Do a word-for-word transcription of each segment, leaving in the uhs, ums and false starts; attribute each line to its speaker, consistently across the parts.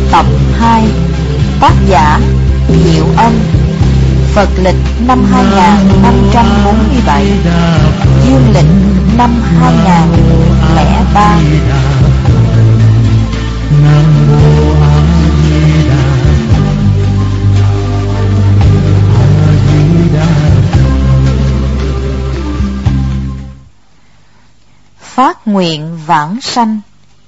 Speaker 1: tập hai. Tác giả Diệu Ân. Phật lịch năm hai nghìn năm trăm bốn mươi bảy, dương lịch năm hai nghìn lẻ ba. Phát nguyện vãng sanh.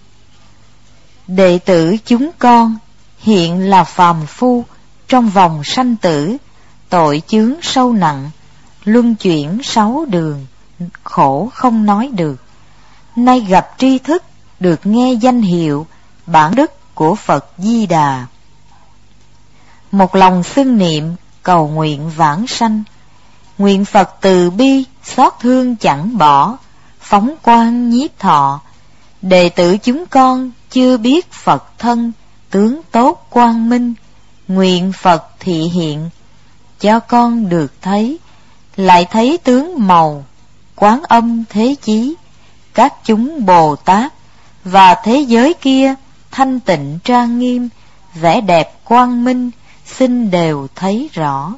Speaker 1: Đệ tử chúng con hiện là phàm phu trong vòng sanh tử, tội chướng sâu nặng, luân chuyển sáu đường, khổ không nói được. Nay gặp tri thức, được nghe danh hiệu bản đức của Phật Di Đà, một lòng xưng niệm cầu nguyện vãng sanh. Nguyện Phật từ bi xót thương chẳng bỏ, phóng quang nhiếp thọ. Đệ tử chúng con chưa biết Phật thân, tướng tốt quang minh. Nguyện Phật thị hiện cho con được thấy, lại thấy tướng màu Quán Âm Thế Chí, các chúng Bồ Tát và thế giới kia thanh tịnh trang nghiêm, vẻ đẹp quang minh, xin đều thấy rõ.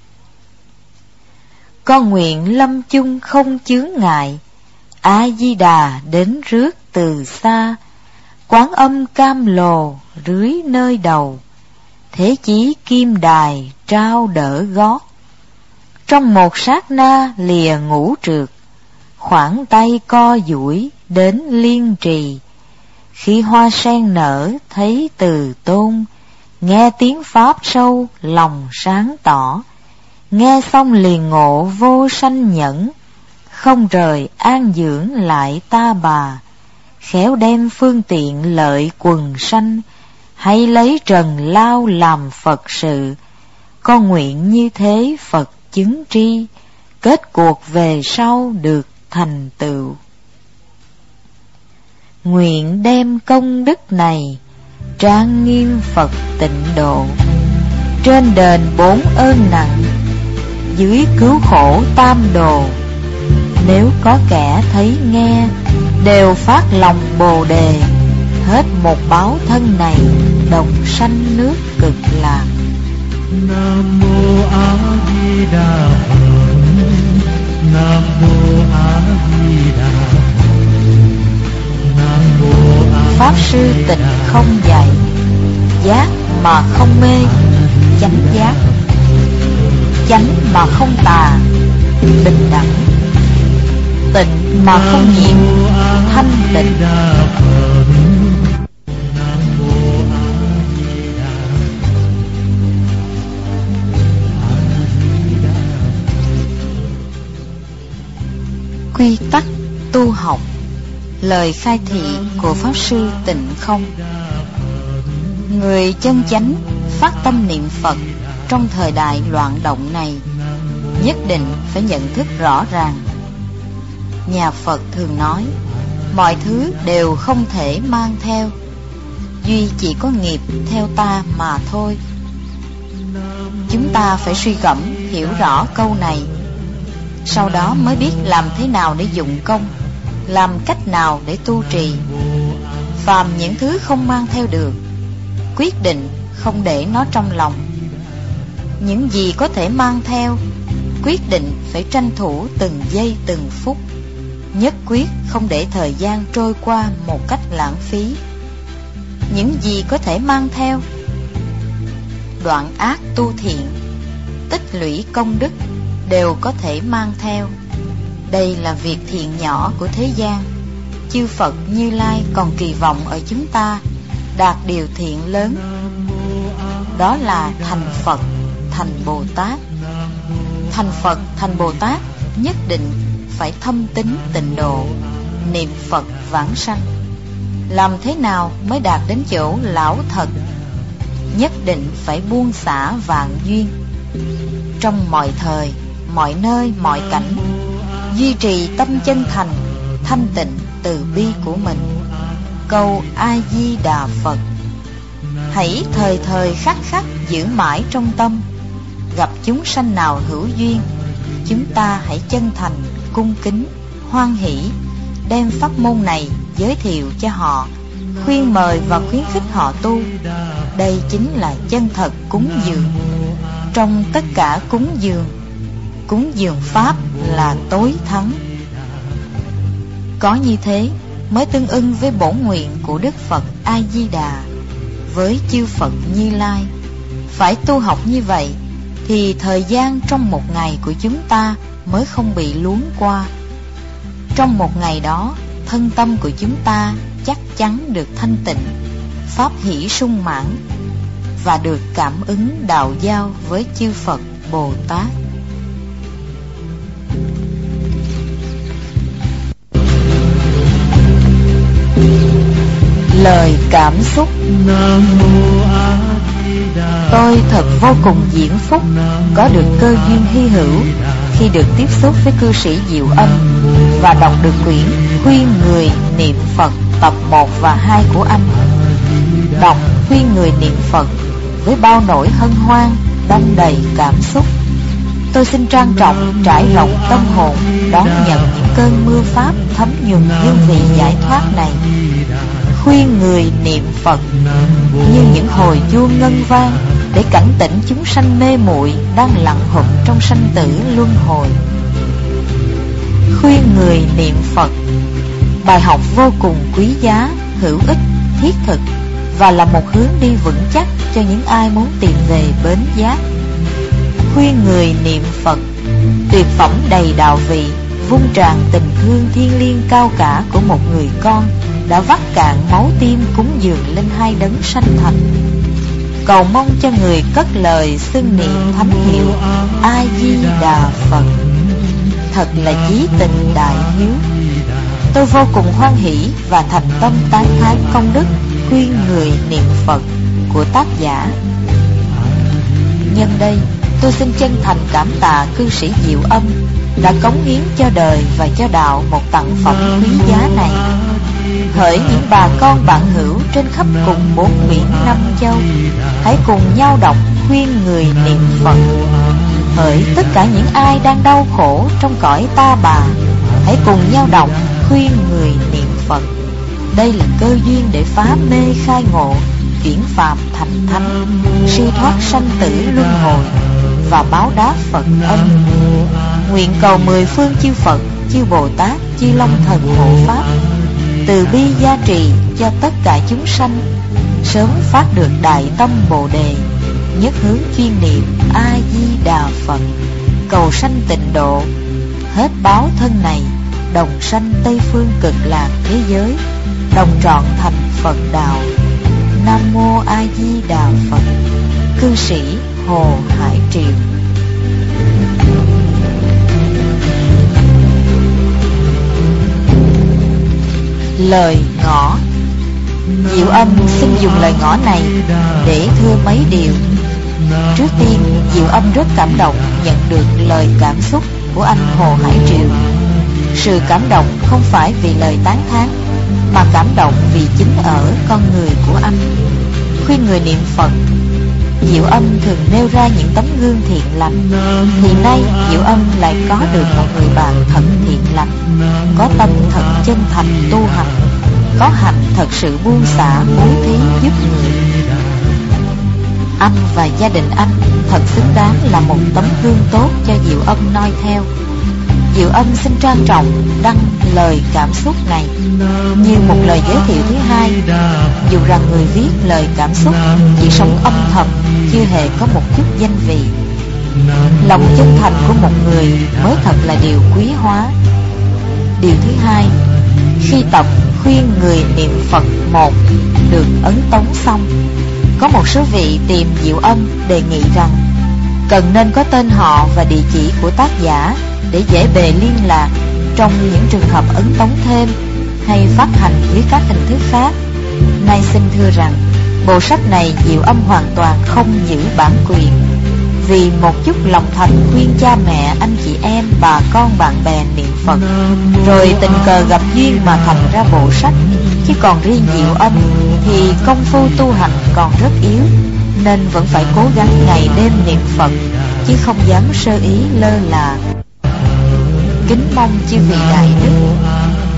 Speaker 1: Con nguyện lâm chung không chướng ngại, A Di Đà đến rước từ xa. Quán Âm cam lồ rưới nơi đầu, Thế Chí kim đài trao đỡ gót. Trong một sát na lìa ngũ trượt, khoảng tay co duỗi đến liên trì. Khi hoa sen nở thấy từ tôn, nghe tiếng pháp sâu lòng sáng tỏ. Nghe xong liền ngộ vô sanh nhẫn, không rời an dưỡng lại ta bà. Khéo đem phương tiện lợi quần sanh, hay lấy trần lao làm Phật sự. Con nguyện như thế Phật chứng tri, kết cuộc về sau được thành tựu. Nguyện đem công đức này trang nghiêm Phật tịnh độ, trên đền bốn ơn nặng, dưới cứu khổ tam đồ. Nếu có kẻ thấy nghe, đều phát lòng Bồ Đề, hết một báo thân này đồng sanh nước Cực Lạc.
Speaker 2: Nam mô A Di Đà Phật. Nam mô A Di Đà Phật. Nam mô A.
Speaker 1: Pháp sư tịnh không dạy, giác mà không mê, chánh giác. Chánh mà không tà, bình đẳng. Tịnh mà không nhiễm, thanh tịnh. Quy tắc tu học. Lời khai thị của Pháp sư Tịnh Không. Người chân chánh phát tâm niệm Phật trong thời đại loạn động này, nhất định phải nhận thức rõ ràng. Nhà Phật thường nói, mọi thứ đều không thể mang theo, duy chỉ có nghiệp theo ta mà thôi. Chúng ta phải suy gẫm hiểu rõ câu này, sau đó mới biết làm thế nào để dụng công, làm cách nào để tu trì. Phàm những thứ không mang theo được, quyết định không để nó trong lòng. Những gì có thể mang theo, quyết định phải tranh thủ từng giây từng phút, nhất quyết không để thời gian trôi qua một cách lãng phí. Những gì có thể mang theo, đoạn ác tu thiện, tích lũy công đức, đều có thể mang theo. Đây là việc thiện nhỏ của thế gian. Chư Phật Như Lai còn kỳ vọng ở chúng ta đạt điều thiện lớn, đó là thành Phật, thành Bồ Tát. Thành Phật, thành Bồ Tát nhất định phải thâm tín tịnh độ, niệm Phật vãng sanh. Làm thế nào mới đạt đến chỗ lão thật? Nhất định phải buông xả vạn duyên, trong mọi thời, mọi nơi, mọi cảnh, duy trì tâm chân thành, thanh tịnh từ bi của mình. Câu A Di Đà Phật hãy thời thời khắc khắc giữ mãi trong tâm. Gặp chúng sanh nào hữu duyên, chúng ta hãy chân thành, cung kính, hoan hỷ, đem pháp môn này giới thiệu cho họ, khuyên mời và khuyến khích họ tu. Đây chính là chân thật cúng dường. Trong tất cả cúng dường, cúng dường Pháp là tối thắng. Có như thế mới tương ưng với bổn nguyện của Đức Phật A-di-đà với chư Phật Như Lai. Phải tu học như vậy thì thời gian trong một ngày của chúng ta mới không bị luống qua. Trong một ngày đó, thân tâm của chúng ta chắc chắn được thanh tịnh, pháp hỷ sung mãn và được cảm ứng đạo giao với chư Phật Bồ Tát. Lời cảm xúc. Tôi thật vô cùng diễm phúc có được cơ duyên hy hữu khi được tiếp xúc với cư sĩ Diệu Âm và đọc được quyển Khuyên Người Niệm Phật tập một và hai của anh. Đọc Khuyên Người Niệm Phật với bao nỗi hân hoan, đong đầy cảm xúc. Tôi xin trang trọng trải rộng tâm hồn đón nhận những cơn mưa pháp thấm nhuần hương vị giải thoát này. Khuyên người niệm Phật như những hồi chuông ngân vang để cảnh tỉnh chúng sanh mê muội đang lặn hụt trong sanh tử luân hồi. Khuyên người niệm Phật, bài học vô cùng quý giá, hữu ích, thiết thực và là một hướng đi vững chắc cho những ai muốn tìm về bến giác. Khuyên người niệm Phật, tuyệt phẩm đầy đạo vị, vung tràn tình thương thiêng liêng cao cả của một người con đã vắt cạn máu tim cúng dường lên hai đấng sanh thành. Cầu mong cho người cất lời xưng niệm thánh hiệu A Di Đà Phật. Thật là chí tình đại hiếu. Tôi vô cùng hoan hỷ và thành tâm tán thán công đức khuyên người niệm Phật của tác giả. Nhân đây, tôi xin chân thành cảm tạ cư sĩ Diệu Âm đã cống hiến cho đời và cho đạo một tặng phẩm quý giá này. Hỡi những bà con bạn hữu trên khắp cùng bốn biển năm châu, hãy cùng nhau đọc khuyên người niệm Phật. Hỡi tất cả những ai đang đau khổ trong cõi ta bà, hãy cùng nhau đọc khuyên người niệm Phật. Đây là cơ duyên để phá mê khai ngộ, chuyển phàm thành thánh, siêu thoát sanh tử luân hồi và báo đáp Phật ân. Nguyện cầu mười phương chư Phật, chư Bồ Tát, chư Long Thần hộ pháp từ bi gia trì cho tất cả chúng sanh sớm phát được đại tâm Bồ đề, nhất hướng chuyên niệm A Di Đà Phật, cầu sanh tịnh độ, hết báo thân này đồng sanh Tây phương cực lạc thế giới, đồng trọn thành Phật đạo. Nam mô A Di Đà Phật. Cư sĩ Hồ Hải Triều. Lời ngỏ. Diệu Âm xin dùng lời ngỏ này để thưa mấy điều. Trước tiên, Diệu Âm rất cảm động nhận được lời cảm xúc của anh Hồ Hải Triều. Sự cảm động không phải vì lời tán thán, mà cảm động vì chính ở con người của anh. Khuyên người niệm Phật, Diệu Âm thường nêu ra những tấm gương thiện lành, thì nay Diệu Âm lại có được một người bạn thật thiện lành, có tâm thật chân thành tu hành, có hạnh thật sự buông xả bố thí giúp người. Anh và gia đình anh thật xứng đáng là một tấm gương tốt cho Diệu Âm noi theo. Diệu Âm xin trang trọng đăng lời cảm xúc này như một lời giới thiệu thứ hai, dù rằng người viết lời cảm xúc chỉ sống âm thầm, chưa hề có một chút danh vị. Lòng chân thành của một người mới thật là điều quý hóa. Điều thứ hai, khi tập khuyên người niệm Phật một được ấn tống xong, có một số vị tìm Diệu Âm đề nghị rằng cần nên có tên họ và địa chỉ của tác giả để dễ bề liên lạc trong những trường hợp ấn tống thêm hay phát hành dưới các hình thức khác. Nay xin thưa rằng bộ sách này Diệu Âm hoàn toàn không giữ bản quyền, vì một chút lòng thành khuyên cha mẹ, anh chị em, bà con, bạn bè niệm Phật, rồi tình cờ gặp duyên mà thành ra bộ sách. Chứ còn riêng Diệu Âm thì công phu tu hành còn rất yếu, nên vẫn phải cố gắng ngày đêm niệm Phật, chứ không dám sơ ý lơ là. Kính mong chư vị đại đức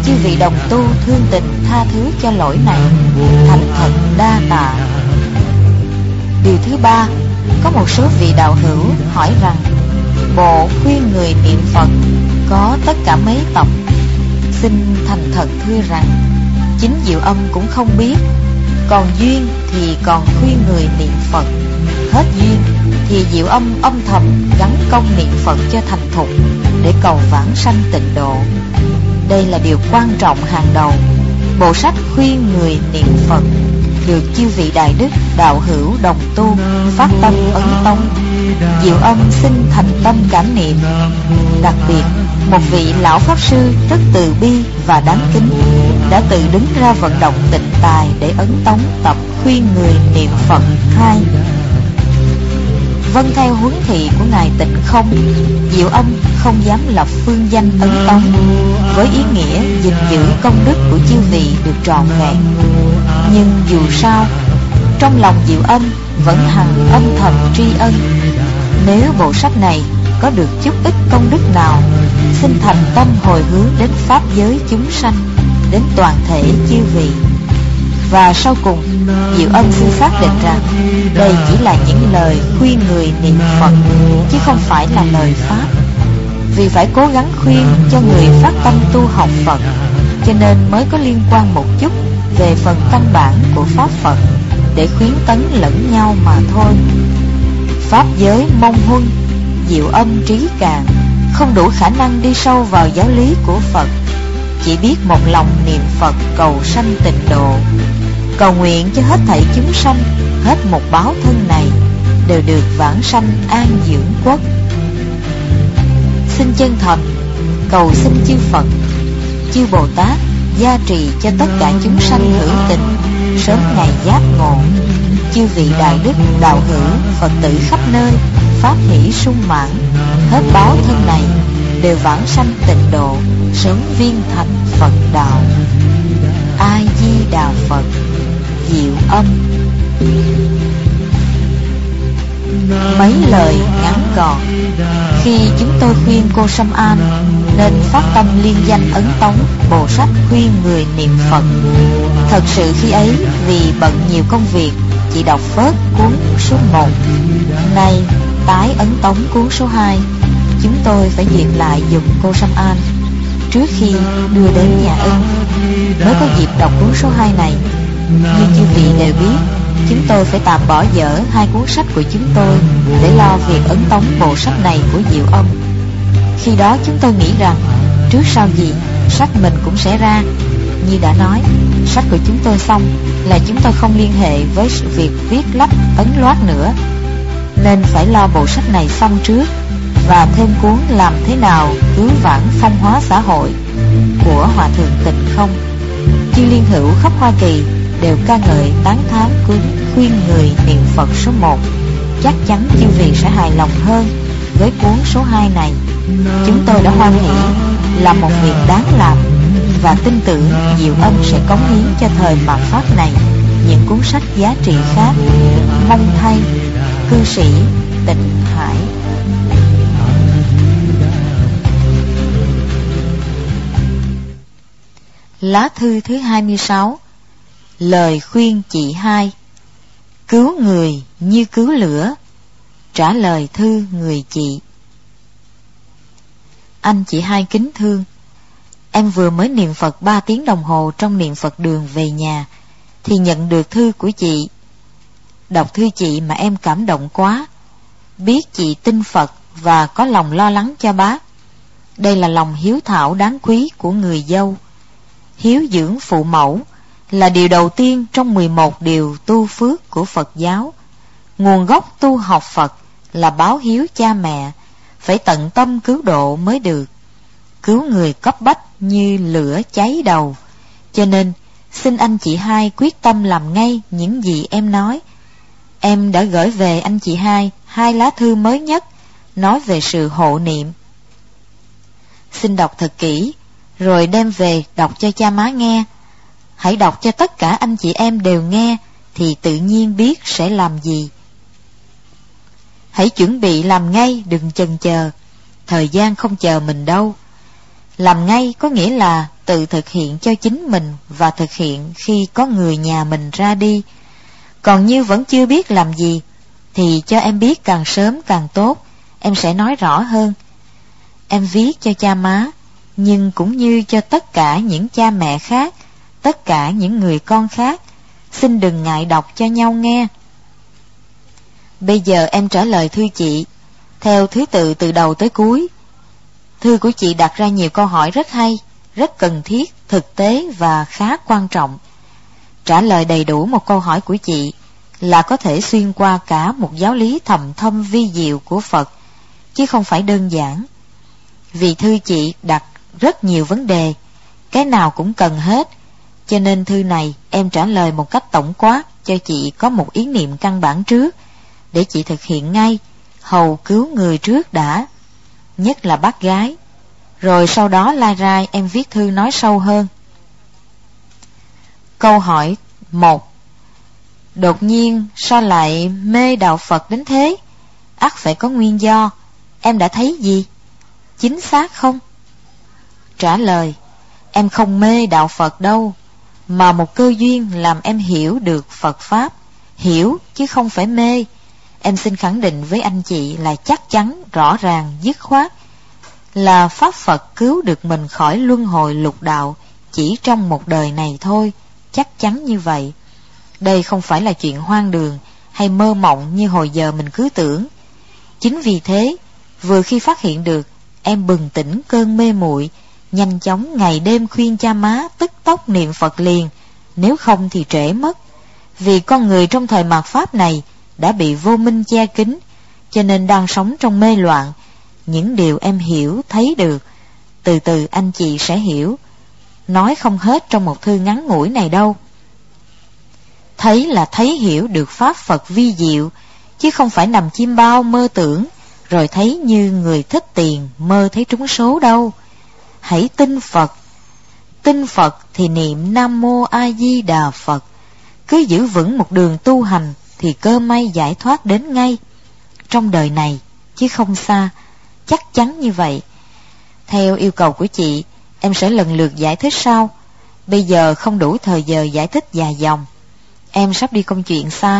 Speaker 1: chư vị đồng tu thương tình tha thứ cho lỗi này, thành thật đa tạ. Điều thứ ba, có một số vị đạo hữu hỏi rằng bộ khuyên người niệm Phật có tất cả mấy tập. Xin thành thật thưa rằng chính Diệu Âm cũng không biết. Còn duyên thì còn khuyên người niệm Phật, hết duyên thì Diệu Âm âm thầm gắn công niệm Phật cho thành thục để cầu vãng sanh tịnh độ. Đây là điều quan trọng hàng đầu. Bộ sách khuyên người niệm Phật được chư vị đại đức đạo hữu đồng tu phát tâm ấn tống. Diệu Âm xin thành tâm cảm niệm. Đặc biệt, một vị lão pháp sư rất từ bi và đáng kính đã tự đứng ra vận động tịnh tài để ấn tống tập khuyên người niệm Phật hai. Vâng theo huấn thị của ngài Tịnh Không, Diệu Âm không dám lập phương danh ấn tống, với ý nghĩa gìn giữ công đức của chư vị được trọn vẹn. Nhưng dù sao, trong lòng Diệu Âm vẫn hằng âm thầm tri ân. Nếu bộ sách này có được chút ít công đức nào, xin thành tâm hồi hướng đến pháp giới chúng sanh, đến toàn thể chư vị. Và sau cùng, Diệu Âm xin xác định rằng đây chỉ là những lời khuyên người niệm Phật, chứ không phải là lời pháp. Vì phải cố gắng khuyên cho người phát tâm tu học Phật, cho nên mới có liên quan một chút về phần căn bản của pháp Phật, để khuyến tấn lẫn nhau mà thôi. Pháp giới mông huân, Diệu Âm trí cạn, không đủ khả năng đi sâu vào giáo lý của Phật, chỉ biết một lòng niệm Phật cầu sanh tịnh độ, cầu nguyện cho hết thảy chúng sanh, hết một báo thân này đều được vãng sanh an dưỡng quốc. Xin chân thành cầu xin chư Phật, chư Bồ Tát gia trì cho tất cả chúng sanh hữu tình sớm ngày giác ngộ. Chư vị đại đức đạo hữu Phật tử khắp nơi pháp hỷ sung mãn, hết báo thân này đều vãng sanh tịnh độ, sớm viên thành Phật đạo. A Di Đà Phật. Diệu Âm. Mấy lời ngắn gọn. Khi chúng tôi khuyên cô Sâm An nên phát tâm liên danh ấn tống bộ sách khuyên người niệm Phật, thật sự khi ấy vì bận nhiều công việc chỉ đọc phớt cuốn số một. Nay tái ấn tống cuốn số hai, chúng tôi phải duyệt lại dùm cô Sâm An trước khi đưa đến nhà ưng, mới có dịp đọc cuốn số hai này. Như chư vị đều biết, chúng tôi phải tạm bỏ dở hai cuốn sách của chúng tôi để lo việc ấn tống bộ sách này của Diệu Âm. Khi đó chúng tôi nghĩ rằng trước sau gì sách mình cũng sẽ ra. Như đã nói, sách của chúng tôi xong là chúng tôi không liên hệ với sự việc viết lách ấn loát nữa, nên phải lo bộ sách này xong trước, và thêm cuốn làm thế nào cứu vãn phong hóa xã hội của Hòa Thượng Tịnh Không. Chư liên hữu khắp Hoa Kỳ đều ca ngợi tán thán cuốn khuyên người niệm Phật số một. Chắc chắn chư vị sẽ hài lòng hơn với cuốn số hai này. Chúng tôi đã hoan hỷ làm một việc đáng làm, và tin tưởng Diệu Âm sẽ cống hiến cho thời mạt Pháp này những cuốn sách giá trị khác. Mong thay cư sĩ Tịnh Hải. Lá thư thứ hai mươi sáu. Lời khuyên chị hai. Cứu người như cứu lửa. Trả lời thư người chị. Anh chị hai kính thương, em vừa mới niệm Phật ba tiếng đồng hồ trong niệm Phật đường về nhà thì nhận được thư của chị. Đọc thư chị mà em cảm động quá. Biết chị tin Phật và có lòng lo lắng cho bác. Đây là lòng hiếu thảo đáng quý của người dâu. Hiếu dưỡng phụ mẫu là điều đầu tiên trong mười một điều tu phước của Phật giáo. Nguồn gốc tu học Phật là báo hiếu cha mẹ, phải tận tâm cứu độ mới được. Cứu người cấp bách như lửa cháy đầu. Cho nên xin anh chị hai quyết tâm làm ngay những gì em nói. Em đã gửi về anh chị hai hai lá thư mới nhất nói về sự hộ niệm. Xin đọc thật kỹ rồi đem về đọc cho cha má nghe. Hãy đọc cho tất cả anh chị em đều nghe, thì tự nhiên biết sẽ làm gì. Hãy chuẩn bị làm ngay, đừng chần chờ. Thời gian không chờ mình đâu. Làm ngay có nghĩa là tự thực hiện cho chính mình và thực hiện khi có người nhà mình ra đi. Còn như vẫn chưa biết làm gì, thì cho em biết càng sớm càng tốt, em sẽ nói rõ hơn. Em viết cho cha má, nhưng cũng như cho tất cả những cha mẹ khác, tất cả những người con khác, xin đừng ngại đọc cho nhau nghe. Bây giờ em trả lời thư chị, theo thứ tự từ đầu tới cuối. Thư của chị đặt ra nhiều câu hỏi rất hay, rất cần thiết, thực tế và khá quan trọng. Trả lời đầy đủ một câu hỏi của chị là có thể xuyên qua cả một giáo lý thầm thâm vi diệu của Phật, chứ không phải đơn giản. Vì thư chị đặt rất nhiều vấn đề, cái nào cũng cần hết, cho nên thư này em trả lời một cách tổng quát cho chị có một ý niệm căn bản trước, để chị thực hiện ngay, hầu cứu người trước đã, nhất là bác gái. Rồi sau đó lai rai em viết thư nói sâu hơn. Câu hỏi một. Đột nhiên sao lại mê đạo Phật đến thế? Ắt phải có nguyên do. Em đã thấy gì? Chính xác không? Trả lời. Em không mê đạo Phật đâu, mà một cơ duyên làm em hiểu được Phật Pháp. Hiểu chứ không phải mê. Em xin khẳng định với anh chị là chắc chắn, rõ ràng, dứt khoát là Pháp Phật cứu được mình khỏi luân hồi lục đạo chỉ trong một đời này thôi, chắc chắn như vậy. Đây không phải là chuyện hoang đường hay mơ mộng như hồi giờ mình cứ tưởng. Chính vì thế, vừa khi phát hiện được, em bừng tỉnh cơn mê muội, nhanh chóng ngày đêm khuyên cha má tức tốc niệm Phật liền, nếu không thì trễ mất. Vì con người trong thời mạt Pháp này đã bị vô minh che kín, cho nên đang sống trong mê loạn. Những điều em hiểu, thấy được, từ từ anh chị sẽ hiểu. Nói không hết trong một thư ngắn ngủi này đâu. Thấy là thấy hiểu được Pháp Phật vi diệu, chứ không phải nằm chim bao mơ tưởng, rồi thấy như người thích tiền mơ thấy trúng số đâu. Hãy tin Phật. Tin Phật thì niệm Nam Mô A Di Đà Phật. Cứ giữ vững một đường tu hành thì cơ may giải thoát đến ngay, trong đời này chứ không xa, chắc chắn như vậy. Theo yêu cầu của chị, em sẽ lần lượt giải thích sau. Bây giờ không đủ thời giờ giải thích dài dòng, em sắp đi công chuyện xa.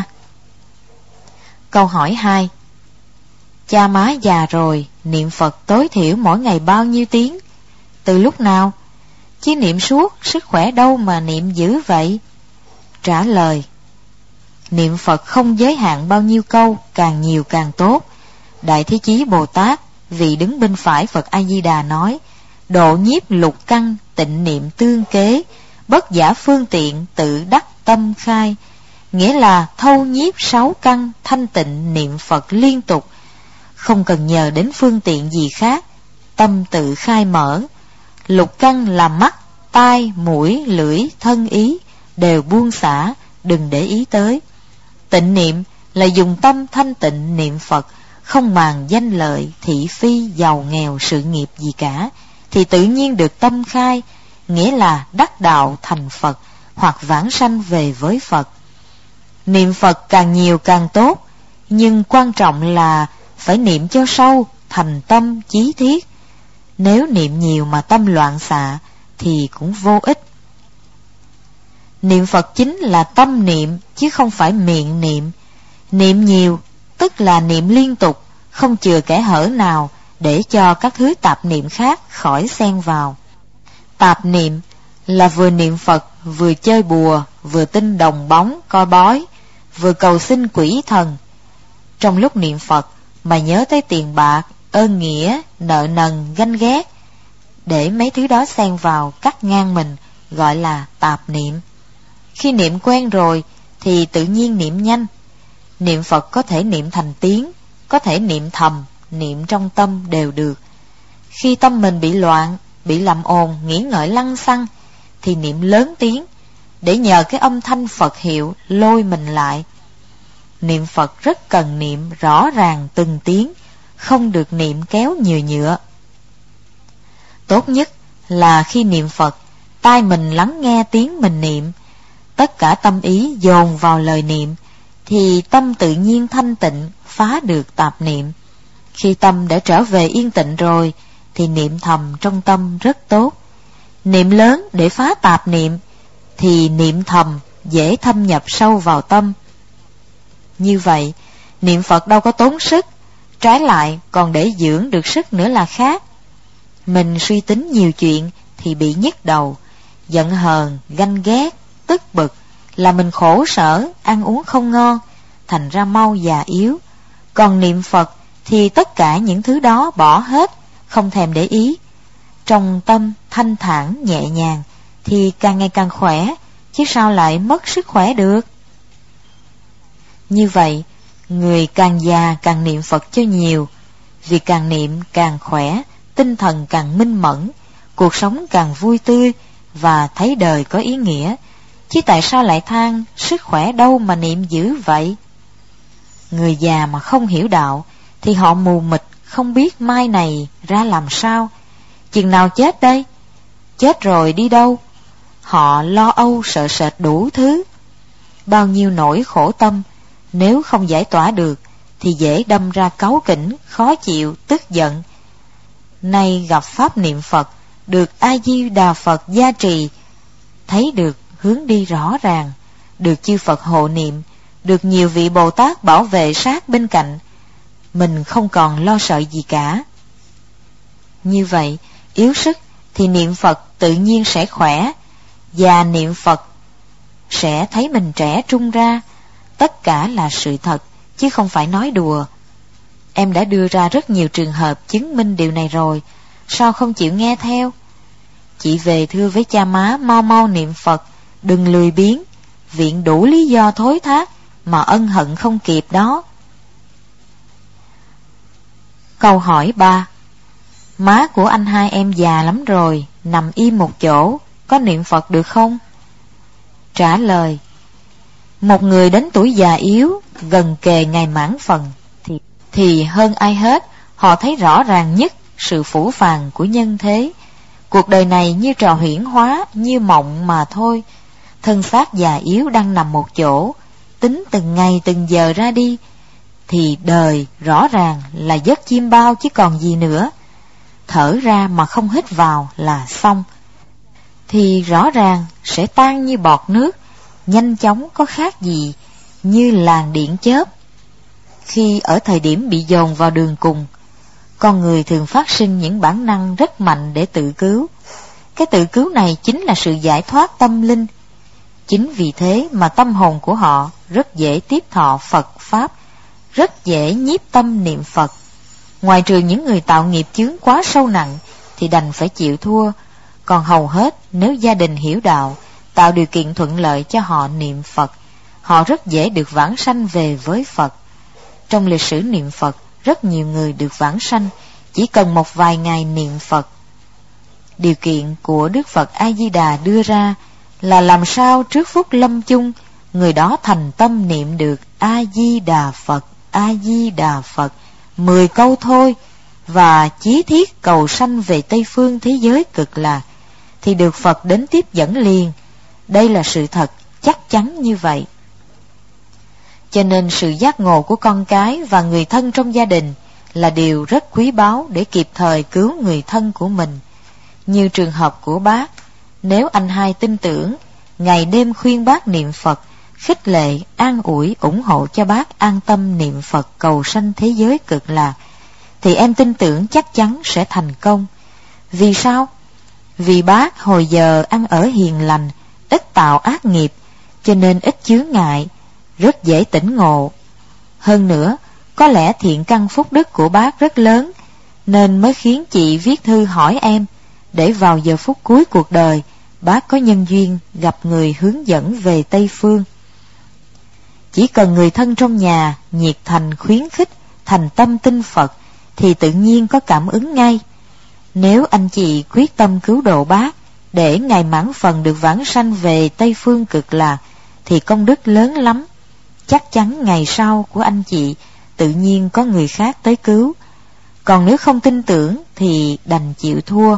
Speaker 1: Câu hỏi hai. Cha má già rồi, niệm Phật tối thiểu mỗi ngày bao nhiêu tiếng? Từ lúc nào? Chứ niệm suốt, sức khỏe đâu mà niệm dữ vậy? Trả lời. Niệm Phật không giới hạn bao nhiêu câu, càng nhiều càng tốt. Đại Thế Chí Bồ Tát, vị đứng bên phải Phật A-di-đà nói, độ nhiếp lục căn, tịnh niệm tương kế, bất giả phương tiện, tự đắc tâm khai. Nghĩa là thâu nhiếp sáu căn, thanh tịnh niệm Phật liên tục, không cần nhờ đến phương tiện gì khác, tâm tự khai mở. Lục căn là mắt, tai, mũi, lưỡi, thân ý, đều buông xả, đừng để ý tới. Tịnh niệm là dùng tâm thanh tịnh niệm Phật, không màng danh lợi, thị phi, giàu nghèo, sự nghiệp gì cả, thì tự nhiên được tâm khai, nghĩa là đắc đạo thành Phật, hoặc vãng sanh về với Phật. Niệm Phật càng nhiều càng tốt, nhưng quan trọng là phải niệm cho sâu, thành tâm chí thiết. Nếu niệm nhiều mà tâm loạn xạ thì cũng vô ích. Niệm Phật chính là tâm niệm, chứ không phải miệng niệm. Niệm nhiều tức là niệm liên tục, không chừa kẽ hở nào, để cho các thứ tạp niệm khác khỏi xen vào. Tạp niệm là vừa niệm Phật, vừa chơi bùa, vừa tin đồng bóng, coi bói, vừa cầu xin quỷ thần. Trong lúc niệm Phật mà nhớ tới tiền bạc, ơn nghĩa, nợ nần, ganh ghét, để mấy thứ đó xen vào cắt ngang mình, gọi là tạp niệm. Khi niệm quen rồi thì tự nhiên niệm nhanh. Niệm Phật có thể niệm thành tiếng, có thể niệm thầm, niệm trong tâm đều được. Khi tâm mình bị loạn, bị làm ồn, nghĩ ngợi lăng xăng, thì niệm lớn tiếng, để nhờ cái âm thanh Phật hiệu lôi mình lại. Niệm Phật rất cần niệm rõ ràng từng tiếng, không được niệm kéo nhừa nhựa. Tốt nhất là khi niệm Phật, tai mình lắng nghe tiếng mình niệm, tất cả tâm ý dồn vào lời niệm, thì tâm tự nhiên thanh tịnh, phá được tạp niệm. Khi tâm đã trở về yên tịnh rồi, thì niệm thầm trong tâm rất tốt. Niệm lớn để phá tạp niệm, thì niệm thầm dễ thâm nhập sâu vào tâm. Như vậy, niệm Phật đâu có tốn sức, trái lại còn để dưỡng được sức nữa là khác. Mình suy tính nhiều chuyện thì bị nhức đầu, giận hờn, ganh ghét, tức bực, là mình khổ sở, ăn uống không ngon, thành ra mau già yếu. Còn niệm Phật thì tất cả những thứ đó bỏ hết, không thèm để ý. Trong tâm thanh thản nhẹ nhàng thì càng ngày càng khỏe, chứ sao lại mất sức khỏe được. Như vậy, người càng già càng niệm Phật cho nhiều, vì càng niệm càng khỏe, tinh thần càng minh mẫn, cuộc sống càng vui tươi và thấy đời có ý nghĩa. Chứ tại sao lại than sức khỏe đâu mà niệm dữ vậy? Người già mà không hiểu đạo thì họ mù mịt, không biết mai này ra làm sao, chừng nào chết đây, chết rồi đi đâu. Họ lo âu sợ sệt đủ thứ, bao nhiêu nỗi khổ tâm, nếu không giải tỏa được thì dễ đâm ra cáu kỉnh, khó chịu, tức giận. Nay gặp pháp niệm Phật, được A Di Đà Phật gia trì, thấy được hướng đi rõ ràng, được chư Phật hộ niệm, được nhiều vị Bồ Tát bảo vệ sát bên cạnh, mình không còn lo sợ gì cả. Như vậy, yếu sức thì niệm Phật tự nhiên sẽ khỏe, và niệm Phật sẽ thấy mình trẻ trung ra. Tất cả là sự thật, chứ không phải nói đùa. Em đã đưa ra rất nhiều trường hợp chứng minh điều này rồi, sao không chịu nghe theo? Chị về thưa với cha má mau mau niệm Phật, đừng lười biếng, viện đủ lý do thối thác mà ân hận không kịp đó. Câu hỏi ba. Má của anh hai em già lắm rồi, nằm im một chỗ, có niệm Phật được không? Trả lời: một người đến tuổi già yếu, gần kề ngày mãn phần, thì, thì hơn ai hết, họ thấy rõ ràng nhất sự phũ phàng của nhân thế. Cuộc đời này như trò huyễn hóa, như mộng mà thôi. Thân xác già yếu đang nằm một chỗ, tính từng ngày từng giờ ra đi, thì đời rõ ràng là giấc chim bao chứ còn gì nữa. Thở ra mà không hít vào là xong, thì rõ ràng sẽ tan như bọt nước, nhanh chóng, có khác gì như làn điện chớp. Khi ở thời điểm bị dồn vào đường cùng, con người thường phát sinh những bản năng rất mạnh để tự cứu. Cái tự cứu này chính là sự giải thoát tâm linh. Chính vì thế mà tâm hồn của họ rất dễ tiếp thọ Phật Pháp, rất dễ nhiếp tâm niệm Phật. Ngoài trừ những người tạo nghiệp chướng quá sâu nặng thì đành phải chịu thua, còn hầu hết nếu gia đình hiểu đạo, tạo điều kiện thuận lợi cho họ niệm Phật, họ rất dễ được vãng sanh về với Phật. Trong lịch sử niệm Phật, rất nhiều người được vãng sanh chỉ cần một vài ngày niệm Phật. Điều kiện của Đức Phật A Di Đà đưa ra là làm sao trước phút lâm chung, người đó thành tâm niệm được A Di Đà Phật, A Di Đà Phật mười câu thôi, và chí thiết cầu sanh về Tây phương thế giới cực lạc, thì được Phật đến tiếp dẫn liền. Đây là sự thật chắc chắn như vậy. Cho nên sự giác ngộ của con cái và người thân trong gia đình là điều rất quý báu để kịp thời cứu người thân của mình. Như trường hợp của bác, nếu anh hai tin tưởng, ngày đêm khuyên bác niệm Phật, khích lệ, an ủi, ủng hộ cho bác an tâm niệm Phật cầu sanh thế giới cực lạc, thì em tin tưởng chắc chắn sẽ thành công. Vì sao? Vì bác hồi giờ ăn ở hiền lành, ít tạo ác nghiệp, cho nên ít chướng ngại, rất dễ tỉnh ngộ. Hơn nữa, có lẽ thiện căn phúc đức của bác rất lớn, nên mới khiến chị viết thư hỏi em, để vào giờ phút cuối cuộc đời, bác có nhân duyên gặp người hướng dẫn về Tây phương. Chỉ cần người thân trong nhà nhiệt thành khuyến khích, thành tâm tin Phật, thì tự nhiên có cảm ứng ngay. Nếu anh chị quyết tâm cứu độ bác, để ngày mãn phần được vãng sanh về Tây phương cực lạc, thì công đức lớn lắm. Chắc chắn ngày sau của anh chị tự nhiên có người khác tới cứu. Còn nếu không tin tưởng thì đành chịu thua.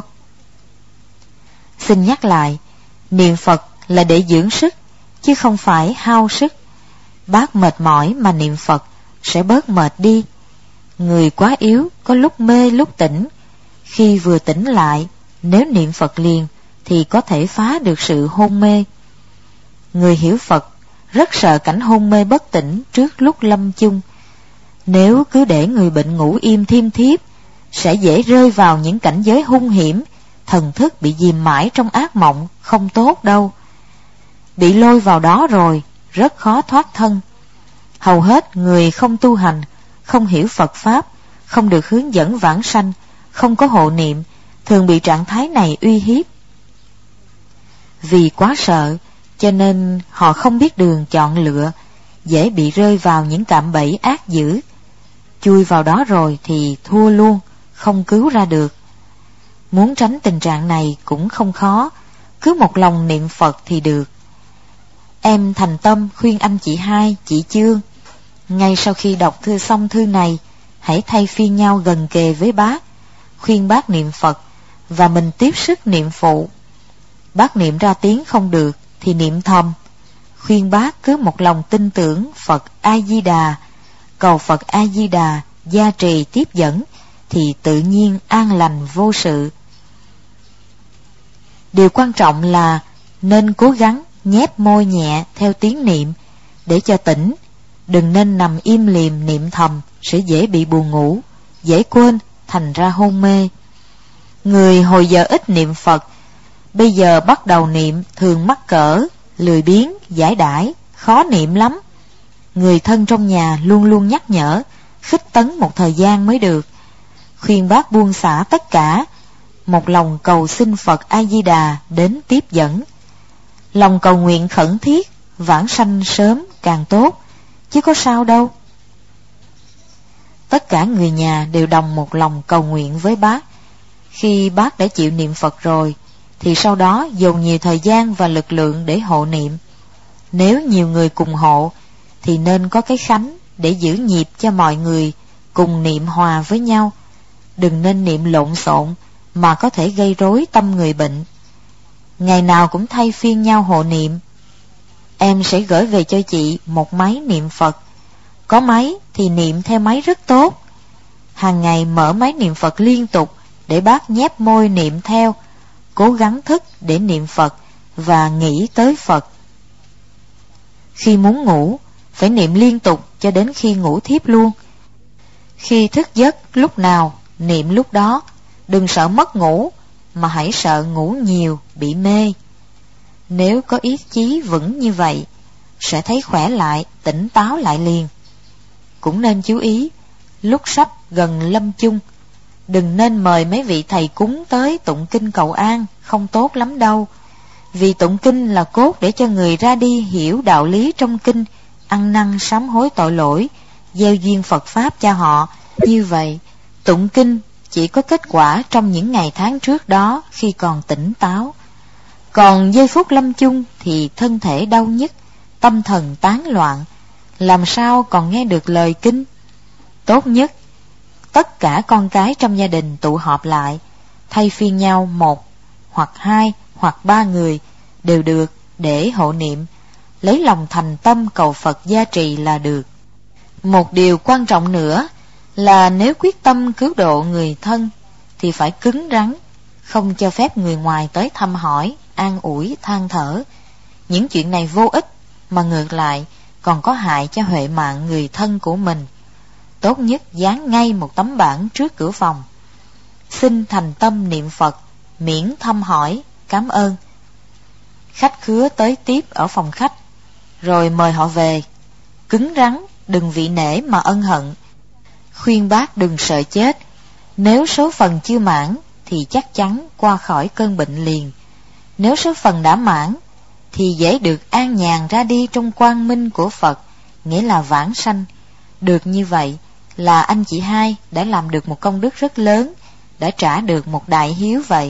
Speaker 1: Xin nhắc lại, niệm Phật là để dưỡng sức, chứ không phải hao sức. Bác mệt mỏi mà niệm Phật sẽ bớt mệt đi. Người quá yếu có lúc mê lúc tỉnh. Khi vừa tỉnh lại, nếu niệm Phật liền thì có thể phá được sự hôn mê. Người hiểu Phật rất sợ cảnh hôn mê bất tỉnh trước lúc lâm chung. Nếu cứ để người bệnh ngủ im thiêm thiếp, sẽ dễ rơi vào những cảnh giới hung hiểm, thần thức bị dìm mãi trong ác mộng, không tốt đâu. Bị lôi vào đó rồi, rất khó thoát thân. Hầu hết người không tu hành, không hiểu Phật Pháp, không được hướng dẫn vãng sanh, không có hộ niệm, thường bị trạng thái này uy hiếp. Vì quá sợ, cho nên họ không biết đường chọn lựa, dễ bị rơi vào những cạm bẫy ác dữ. Chui vào đó rồi thì thua luôn, không cứu ra được. Muốn tránh tình trạng này cũng không khó, cứ một lòng niệm Phật thì được. Em thành tâm khuyên anh chị hai, chị Chương, ngay sau khi đọc thư xong thư này, hãy thay phiên nhau gần kề với bác, khuyên bác niệm Phật, và mình tiếp sức niệm phụ. Bác niệm ra tiếng không được thì niệm thầm, khuyên bác cứ một lòng tin tưởng Phật A-di-đà, cầu Phật A-di-đà gia trì tiếp dẫn, thì tự nhiên an lành vô sự. Điều quan trọng là nên cố gắng nhép môi nhẹ theo tiếng niệm để cho tỉnh, đừng nên nằm im lìm niệm thầm, sẽ dễ bị buồn ngủ, dễ quên, thành ra hôn mê. Người hồi giờ ít niệm Phật, bây giờ bắt đầu niệm thường mắc cỡ, lười biếng, giải đãi, khó niệm lắm. Người thân trong nhà luôn luôn nhắc nhở, khích tấn một thời gian mới được. Khuyên bác buông xả tất cả, một lòng cầu xin Phật A-di-đà đến tiếp dẫn. Lòng cầu nguyện khẩn thiết, vãng sanh sớm càng tốt, chứ có sao đâu. Tất cả người nhà đều đồng một lòng cầu nguyện với bác. Khi bác đã chịu niệm Phật rồi, thì sau đó dồn nhiều thời gian và lực lượng để hộ niệm. Nếu nhiều người cùng hộ, thì nên có cái khánh để giữ nhịp cho mọi người cùng niệm hòa với nhau. Đừng nên niệm lộn xộn mà có thể gây rối tâm người bệnh. Ngày nào cũng thay phiên nhau hộ niệm. Em sẽ gửi về cho chị một máy niệm Phật. Có máy thì niệm theo máy rất tốt. Hàng ngày mở máy niệm Phật liên tục để bác nhép môi niệm theo, cố gắng thức để niệm Phật và nghĩ tới Phật. Khi muốn ngủ, phải niệm liên tục cho đến khi ngủ thiếp luôn. Khi thức giấc lúc nào, niệm lúc đó. Đừng sợ mất ngủ, mà hãy sợ ngủ nhiều, bị mê. Nếu có ý chí vững như vậy, sẽ thấy khỏe lại, tỉnh táo lại liền. Cũng nên chú ý, lúc sắp gần lâm chung, đừng nên mời mấy vị thầy cúng tới tụng kinh cầu an, không tốt lắm đâu. Vì tụng kinh là cốt để cho người ra đi hiểu đạo lý trong kinh, ăn năn sám hối tội lỗi, gieo duyên Phật Pháp cho họ. Như vậy, tụng kinh chỉ có kết quả trong những ngày tháng trước đó khi còn tỉnh táo. Còn giây phút lâm chung thì thân thể đau nhức, tâm thần tán loạn, làm sao còn nghe được lời kinh. Tốt nhất, tất cả con cái trong gia đình tụ họp lại, thay phiên nhau một, hoặc hai, hoặc ba người, đều được để hộ niệm, lấy lòng thành tâm cầu Phật gia trì là được. Một điều quan trọng nữa là nếu quyết tâm cứu độ người thân thì phải cứng rắn, không cho phép người ngoài tới thăm hỏi, an ủi, than thở. Những chuyện này vô ích, mà ngược lại còn có hại cho huệ mạng người thân của mình. Tốt nhất dán ngay một tấm bảng trước cửa phòng: xin thành tâm niệm Phật, miễn thăm hỏi, cảm ơn. Khách khứa tới tiếp ở phòng khách, rồi mời họ về. Cứng rắn, đừng vị nể mà ân hận. Khuyên bác đừng sợ chết. Nếu số phận chưa mãn thì chắc chắn qua khỏi cơn bệnh liền. Nếu số phận đã mãn thì dễ được an nhàn ra đi trong quang minh của Phật, nghĩa là vãng sanh. Được như vậy là anh chị hai đã làm được một công đức rất lớn, đã trả được một đại hiếu vậy.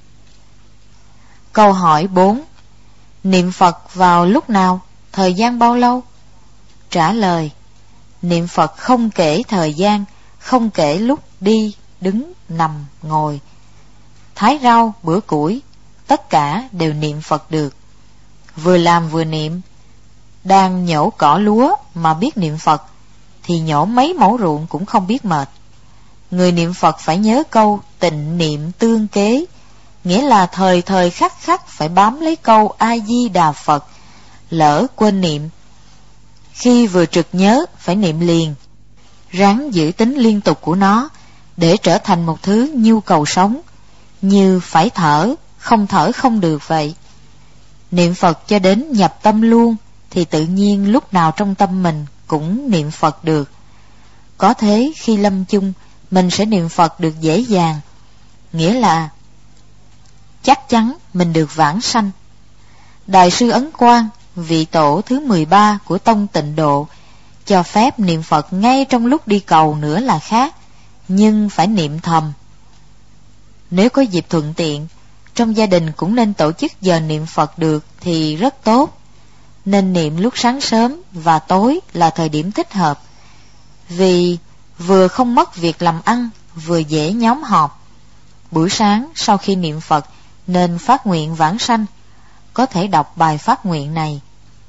Speaker 1: Câu hỏi bốn. Niệm Phật vào lúc nào? Thời gian bao lâu? Trả lời: niệm Phật không kể thời gian, không kể lúc đi, đứng, nằm, ngồi. Thái rau, bữa củi, tất cả đều niệm Phật được. Vừa làm vừa niệm. Đang nhổ cỏ lúa mà biết niệm Phật thì nhổ mấy mẫu ruộng cũng không biết mệt. Người niệm Phật phải nhớ câu tịnh niệm tương kế, nghĩa là thời thời khắc khắc phải bám lấy câu A-di-đà Phật, lỡ quên niệm. Khi vừa trực nhớ phải niệm liền, ráng giữ tính liên tục của nó để trở thành một thứ nhu cầu sống, như phải thở, không thở không được vậy. Niệm Phật cho đến nhập tâm luôn thì tự nhiên lúc nào trong tâm mình cũng niệm Phật được. Có thế khi lâm chung mình sẽ niệm Phật được dễ dàng, nghĩa là chắc chắn mình được vãng sanh. Đại sư Ấn Quang, vị tổ thứ mười ba của tông Tịnh Độ, cho phép niệm Phật ngay trong lúc đi cầu nữa là khác, nhưng phải niệm thầm. Nếu có dịp thuận tiện, trong gia đình cũng nên tổ chức giờ niệm Phật được thì rất tốt. Nên niệm lúc sáng sớm và tối là thời điểm thích hợp, vì vừa không mất việc làm ăn, vừa dễ nhóm họp. Buổi sáng sau khi niệm Phật nên phát nguyện vãng sanh, có thể đọc bài phát nguyện này: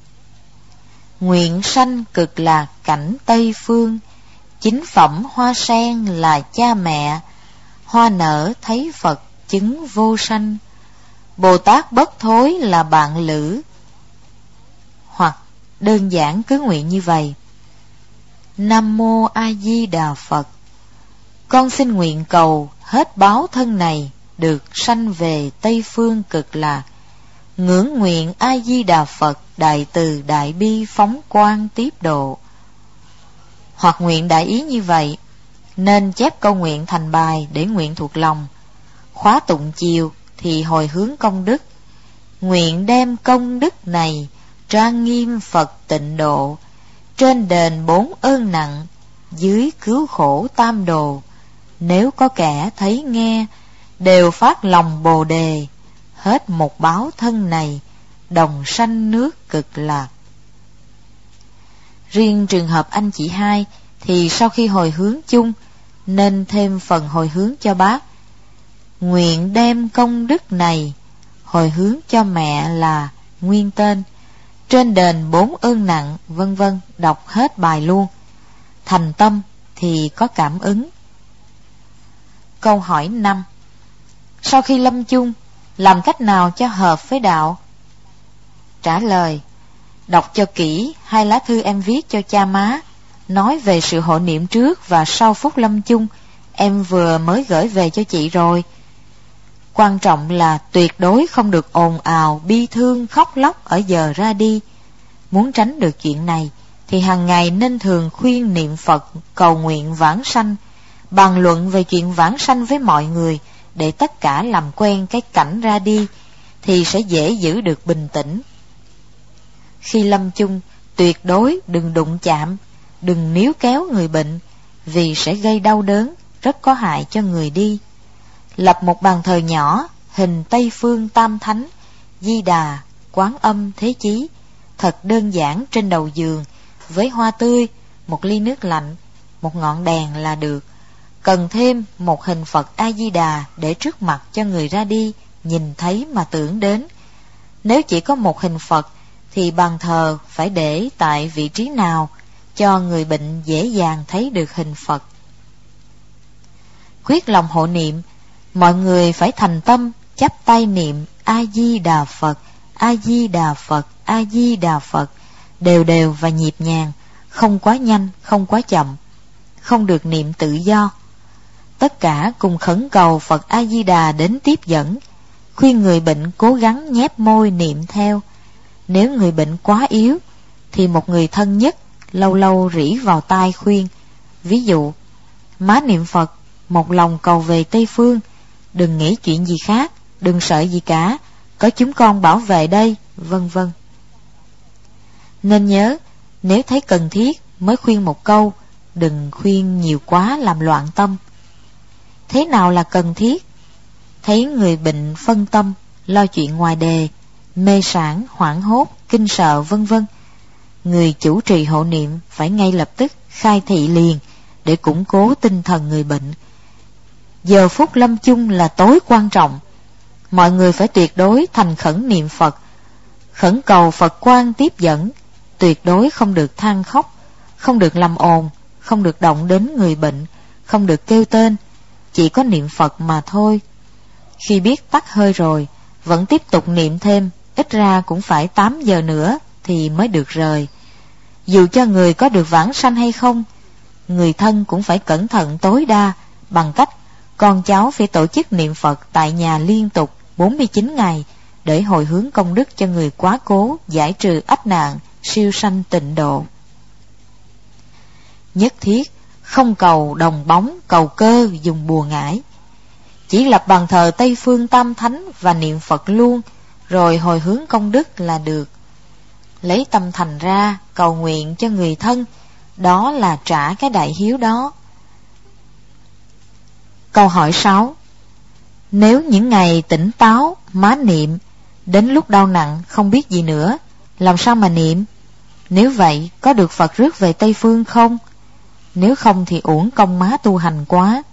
Speaker 1: nguyện sanh cực lạc cảnh Tây Phương, chính phẩm hoa sen là cha mẹ, hoa nở thấy Phật chứng vô sanh, Bồ Tát bất thối là bạn lữ. Hoặc đơn giản cứ nguyện như vậy: Nam Mô A Di Đà Phật, con xin nguyện cầu hết báo thân này được sanh về Tây Phương cực lạc, ngưỡng nguyện A Di Đà Phật đại từ đại bi phóng quang tiếp độ. Hoặc nguyện đại ý như vậy, nên chép câu nguyện thành bài để nguyện thuộc lòng. Khóa tụng chiều thì hồi hướng công đức: nguyện đem công đức này trang nghiêm Phật Tịnh Độ, trên đền bốn ơn nặng, dưới cứu khổ tam đồ. Nếu có kẻ thấy nghe, đều phát lòng Bồ Đề, hết một báo thân này, đồng sanh nước cực lạc. Riêng trường hợp anh chị hai thì sau khi hồi hướng chung, nên thêm phần hồi hướng cho bác: nguyện đem công đức này hồi hướng cho mẹ là nguyên tên, trên đền bốn ơn nặng, vân vân, đọc hết bài luôn. Thành tâm thì có cảm ứng. Câu hỏi năm: sau khi lâm chung, làm cách nào cho hợp với đạo? Trả lời: đọc cho kỹ hai lá thư em viết cho cha má, nói về sự hộ niệm trước và sau phút lâm chung, em vừa mới gửi về cho chị rồi. Quan trọng là tuyệt đối không được ồn ào, bi thương, khóc lóc ở giờ ra đi. Muốn tránh được chuyện này thì hàng ngày nên thường khuyên niệm Phật cầu nguyện vãng sanh, bàn luận về chuyện vãng sanh với mọi người, để tất cả làm quen cái cảnh ra đi thì sẽ dễ giữ được bình tĩnh. Khi lâm chung, tuyệt đối đừng đụng chạm, đừng níu kéo người bệnh, vì sẽ gây đau đớn, rất có hại cho người đi. Lập một bàn thờ nhỏ, hình Tây Phương Tam Thánh, Di Đà, Quán Âm, Thế Chí, thật đơn giản trên đầu giường, với hoa tươi, một ly nước lạnh, một ngọn đèn là được. Cần thêm một hình Phật A-di-đà để trước mặt cho người ra đi nhìn thấy mà tưởng đến. Nếu chỉ có một hình Phật thì bàn thờ phải để tại vị trí nào cho người bệnh dễ dàng thấy được hình Phật. Quyết lòng hộ niệm, mọi người phải thành tâm chắp tay niệm A-di-đà Phật, A-di-đà Phật, A-di-đà Phật, đều đều và nhịp nhàng, không quá nhanh, không quá chậm, không được niệm tự do. Tất cả cùng khẩn cầu Phật A-di-đà đến tiếp dẫn, khuyên người bệnh cố gắng nhép môi niệm theo. Nếu người bệnh quá yếu thì một người thân nhất lâu lâu rỉ vào tai khuyên, ví dụ: má niệm Phật, một lòng cầu về Tây Phương, đừng nghĩ chuyện gì khác, đừng sợ gì cả, có chúng con bảo vệ đây, vân vân. Nên nhớ, nếu thấy cần thiết mới khuyên một câu, đừng khuyên nhiều quá làm loạn tâm. Thế nào là cần thiết? Thấy người bệnh phân tâm, lo chuyện ngoài đề, mê sản, hoảng hốt, kinh sợ, vân vân, người chủ trì hộ niệm phải ngay lập tức khai thị liền để củng cố tinh thần người bệnh. Giờ phút lâm chung là tối quan trọng, mọi người phải tuyệt đối thành khẩn niệm Phật, khẩn cầu Phật quan tiếp dẫn, tuyệt đối không được than khóc, không được làm ồn, không được động đến người bệnh, không được kêu tên, chỉ có niệm Phật mà thôi. Khi biết tắt hơi rồi, vẫn tiếp tục niệm thêm, ít ra cũng phải tám giờ nữa thì mới được rời. Dù cho người có được vãng sanh hay không, người thân cũng phải cẩn thận tối đa bằng cách con cháu phải tổ chức niệm Phật tại nhà liên tục bốn mươi chín ngày để hồi hướng công đức cho người quá cố, giải trừ ách nạn, siêu sanh tịnh độ. Nhất thiết không cầu đồng bóng, cầu cơ dùng bùa ngải, chỉ lập bàn thờ Tây Phương Tam Thánh và niệm Phật luôn, rồi hồi hướng công đức là được. Lấy tâm thành ra cầu nguyện cho người thân, đó là trả cái đại hiếu đó. Câu hỏi sáu. Nếu những ngày tỉnh táo, má niệm, đến lúc đau nặng không biết gì nữa, làm sao mà niệm? Nếu vậy, có được Phật rước về Tây Phương không? Nếu không thì uổng công má tu hành quá.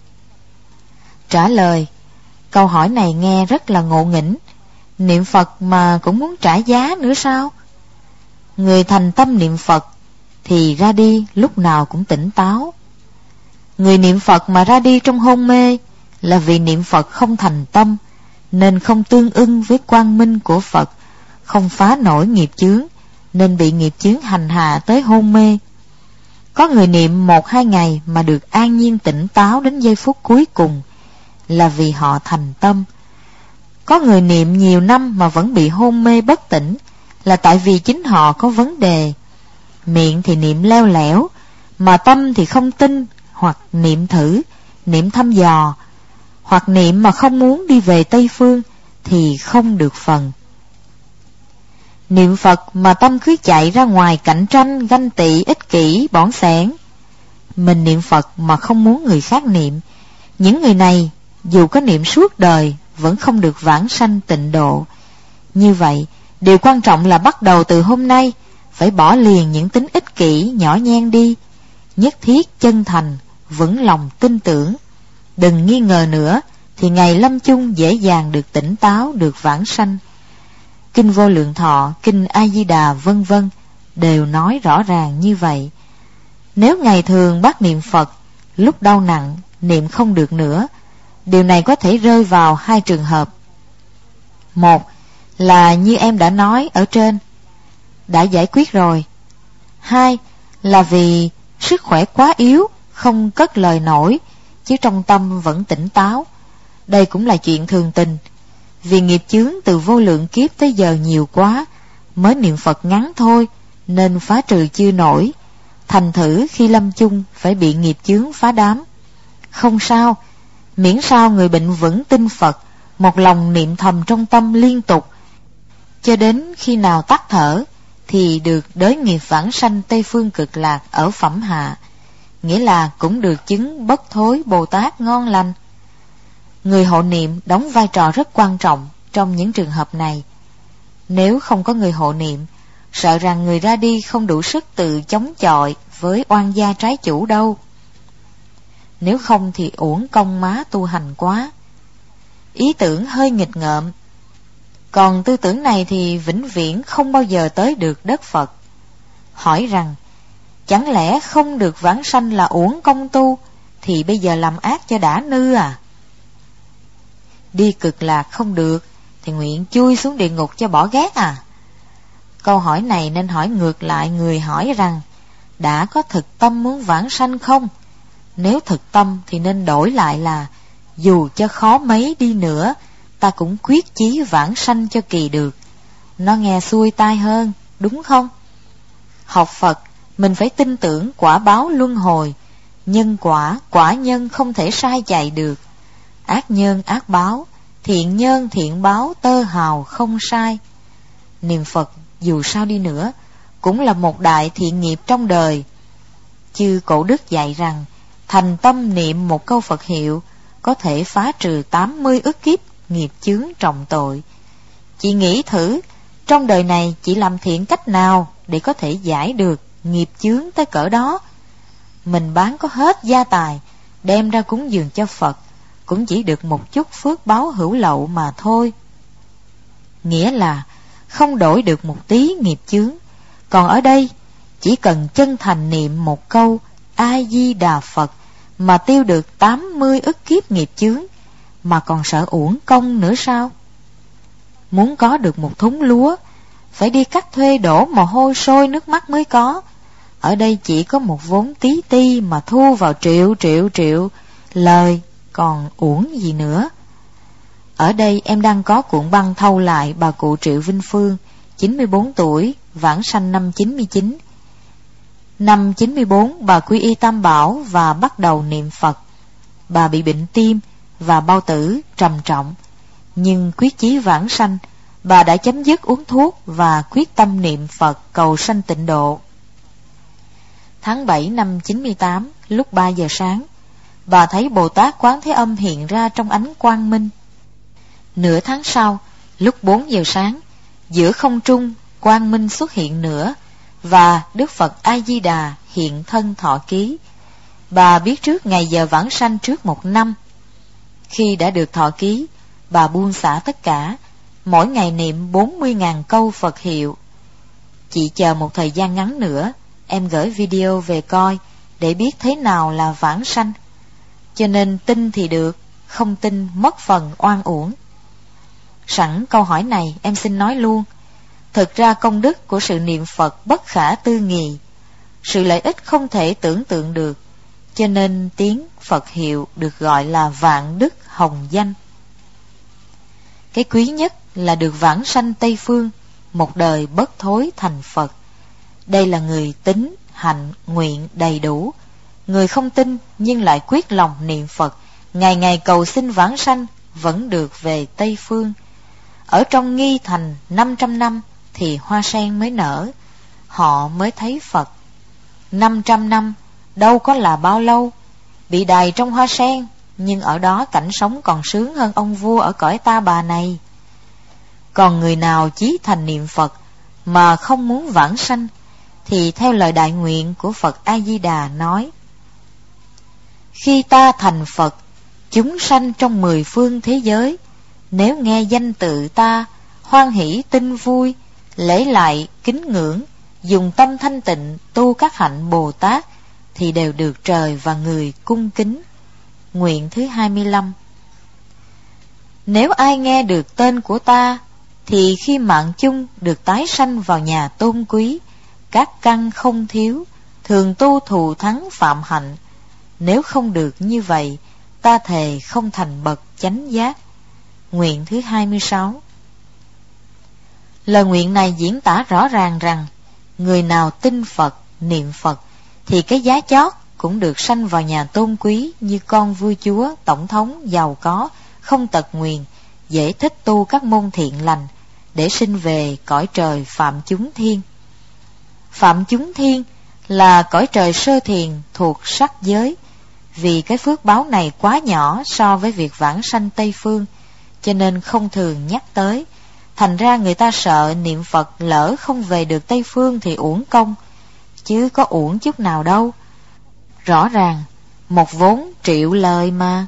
Speaker 1: Trả lời, câu hỏi này nghe rất là ngộ nghĩnh. Niệm Phật mà cũng muốn trả giá nữa sao? Người thành tâm niệm Phật thì ra đi lúc nào cũng tỉnh táo. Người niệm Phật mà ra đi trong hôn mê là vì niệm Phật không thành tâm, nên không tương ưng với quang minh của Phật, không phá nổi nghiệp chướng, nên bị nghiệp chướng hành hạ tới hôn mê. Có người niệm một hai ngày mà được an nhiên tỉnh táo đến giây phút cuối cùng là vì họ thành tâm. Có người niệm nhiều năm mà vẫn bị hôn mê bất tỉnh là tại vì chính họ có vấn đề. Miệng thì niệm leo lẻo, mà tâm thì không tin, hoặc niệm thử, niệm thăm dò, hoặc niệm mà không muốn đi về Tây Phương thì không được phần. Niệm Phật mà tâm cứ chạy ra ngoài cạnh tranh, ganh tị, ích kỷ, bỏng sẻn. Mình niệm Phật mà không muốn người khác niệm. Những người này dù có niệm suốt đời vẫn không được vãng sanh tịnh độ. Như vậy, điều quan trọng là bắt đầu từ hôm nay phải bỏ liền những tính ích kỷ nhỏ nhen đi, nhất thiết chân thành, vững lòng tin tưởng. Đừng nghi ngờ nữa thì ngày lâm chung dễ dàng được tỉnh táo, được vãng sanh. Kinh Vô Lượng Thọ, Kinh A Di Đà vân vân đều nói rõ ràng như vậy. Nếu ngày thường bác niệm Phật, lúc đau nặng niệm không được nữa, điều này có thể rơi vào hai trường hợp. Một là như em đã nói ở trên, đã giải quyết rồi. Hai là vì sức khỏe quá yếu, không cất lời nổi, chứ trong tâm vẫn tỉnh táo. Đây cũng là chuyện thường tình. Vì nghiệp chướng từ vô lượng kiếp tới giờ nhiều quá, mới niệm Phật ngắn thôi, nên phá trừ chưa nổi. Thành thử khi lâm chung phải bị nghiệp chướng phá đám. Không sao, miễn sao người bệnh vẫn tin Phật, một lòng niệm thầm trong tâm liên tục, cho đến khi nào tắt thở thì được đới nghiệp vãng sanh Tây Phương Cực Lạc ở phẩm hạ, nghĩa là cũng được chứng bất thối Bồ Tát ngon lành. Người hộ niệm đóng vai trò rất quan trọng trong những trường hợp này. Nếu không có người hộ niệm, sợ rằng người ra đi không đủ sức tự chống chọi với oan gia trái chủ đâu. Nếu không thì uổng công má tu hành quá. Ý tưởng hơi nghịch ngợm, còn tư tưởng này thì vĩnh viễn không bao giờ tới được đất Phật. Hỏi rằng, chẳng lẽ không được vãng sanh là uổng công tu, thì bây giờ làm ác cho đã nư à? Đi Cực Lạc không được thì nguyện chui xuống địa ngục cho bỏ ghét à? Câu hỏi này nên hỏi ngược lại người hỏi rằng, đã có thực tâm muốn vãng sanh không? Nếu thực tâm thì nên đổi lại là, dù cho khó mấy đi nữa, ta cũng quyết chí vãng sanh cho kỳ được. Nó nghe xuôi tai hơn, đúng không? Học Phật, mình phải tin tưởng quả báo luân hồi. Nhân quả, quả nhân không thể sai chạy được. Ác nhân ác báo, thiện nhân thiện báo, tơ hào không sai. Niệm Phật dù sao đi nữa cũng là một đại thiện nghiệp trong đời. Chư Cổ Đức dạy rằng, thành tâm niệm một câu Phật hiệu có thể phá trừ tám mươi ức kiếp nghiệp chướng trọng tội. Chị nghĩ thử, trong đời này chị làm thiện cách nào để có thể giải được nghiệp chướng tới cỡ đó? Mình bán có hết gia tài, đem ra cúng dường cho Phật, cũng chỉ được một chút phước báo hữu lậu mà thôi. Nghĩa là không đổi được một tí nghiệp chướng. Còn ở đây, chỉ cần chân thành niệm một câu A Di Đà Phật mà tiêu được tám mươi ức kiếp nghiệp chướng, mà còn sợ uổng công nữa sao? Muốn có được một thúng lúa, phải đi cắt thuê đổ mồ hôi sôi nước mắt mới có. Ở đây chỉ có một vốn tí ti mà thu vào triệu triệu triệu, lời còn uổng gì nữa. Ở đây em đang có cuộn băng thâu lại bà cụ Triệu Vinh Phương, chín mươi bốn tuổi, vãng sanh năm chín mươi chín. Năm chín mươi bốn, bà quy y Tam Bảo và bắt đầu niệm Phật. Bà bị bệnh tim và bao tử trầm trọng, nhưng quyết chí vãng sanh, bà đã chấm dứt uống thuốc và quyết tâm niệm Phật cầu sanh tịnh độ. Tháng bảy năm chín mươi tám, lúc ba giờ sáng, bà thấy Bồ Tát Quán Thế Âm hiện ra trong ánh quang minh. Nửa tháng sau, lúc bốn giờ sáng, giữa không trung quang minh xuất hiện nữa, và Đức Phật A Di Đà hiện thân thọ ký. Bà biết trước ngày giờ vãng sanh trước một năm. Khi đã được thọ ký, bà buông xả tất cả, mỗi ngày niệm bốn mươi nghìn câu Phật hiệu. Chị chờ một thời gian ngắn nữa, em gửi video về coi để biết thế nào là vãng sanh. Cho nên tin thì được, không tin mất phần oan uổng. Sẵn câu hỏi này em xin nói luôn. Thực ra công đức của sự niệm Phật bất khả tư nghị, sự lợi ích không thể tưởng tượng được, cho nên tiếng Phật hiệu được gọi là vạn đức hồng danh. Cái quý nhất là được vãng sanh Tây Phương, một đời bất thối thành Phật. Đây là người tín, hạnh, nguyện đầy đủ. Người không tin nhưng lại quyết lòng niệm Phật, ngày ngày cầu xin vãng sanh, vẫn được về Tây Phương. Ở trong nghi thành năm trăm năm thì hoa sen mới nở, họ mới thấy Phật. Năm trăm năm đâu có là bao lâu, bị đày trong hoa sen, nhưng ở đó cảnh sống còn sướng hơn ông vua ở cõi Ta Bà này. Còn người nào chí thành niệm Phật mà không muốn vãng sanh, thì theo lời đại nguyện của Phật A Di Đà nói: khi ta thành Phật, chúng sanh trong mười phương thế giới, nếu nghe danh tự ta, hoan hỷ tin vui, lễ lại kính ngưỡng, dùng tâm thanh tịnh tu các hạnh Bồ Tát, thì đều được trời và người cung kính. Nguyện thứ hai mươi lăm. Nếu ai nghe được tên của ta, thì khi mạng chung được tái sanh vào nhà tôn quý, các căn không thiếu, thường tu thù thắng phạm hạnh. Nếu không được như vậy, ta thề không thành bậc chánh giác. Nguyện thứ hai mươi sáu. Lời nguyện này diễn tả rõ ràng rằng, người nào tin Phật, niệm Phật, thì cái giá chót cũng được sanh vào nhà tôn quý như con vua chúa, tổng thống, giàu có, không tật nguyền, dễ thích tu các môn thiện lành, để sinh về cõi trời Phạm Chúng Thiên. Phạm Chúng Thiên là cõi trời sơ thiền thuộc sắc giới. Vì cái phước báo này quá nhỏ so với việc vãng sanh Tây Phương, cho nên không thường nhắc tới. Thành ra người ta sợ niệm Phật lỡ không về được Tây Phương thì uổng công, chứ có uổng chút nào đâu. Rõ ràng một vốn triệu lời mà.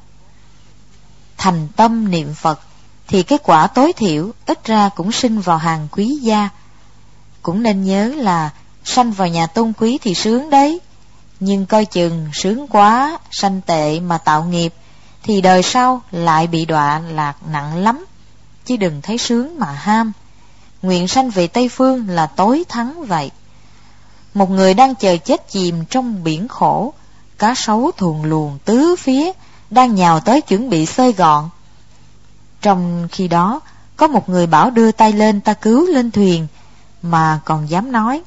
Speaker 1: Thành tâm niệm Phật thì cái quả tối thiểu ít ra cũng sinh vào hàng quý gia. Cũng nên nhớ là sanh vào nhà tôn quý thì sướng đấy, nhưng coi chừng sướng quá, sanh tệ mà tạo nghiệp, thì đời sau lại bị đọa lạc nặng lắm, chứ đừng thấy sướng mà ham. Nguyện sanh về Tây Phương là tối thắng vậy. Một người đang chờ chết chìm trong biển khổ, cá sấu thuồn luồn tứ phía, đang nhào tới chuẩn bị xơi gọn. Trong khi đó, có một người bảo đưa tay lên ta cứu lên thuyền, mà còn dám nói: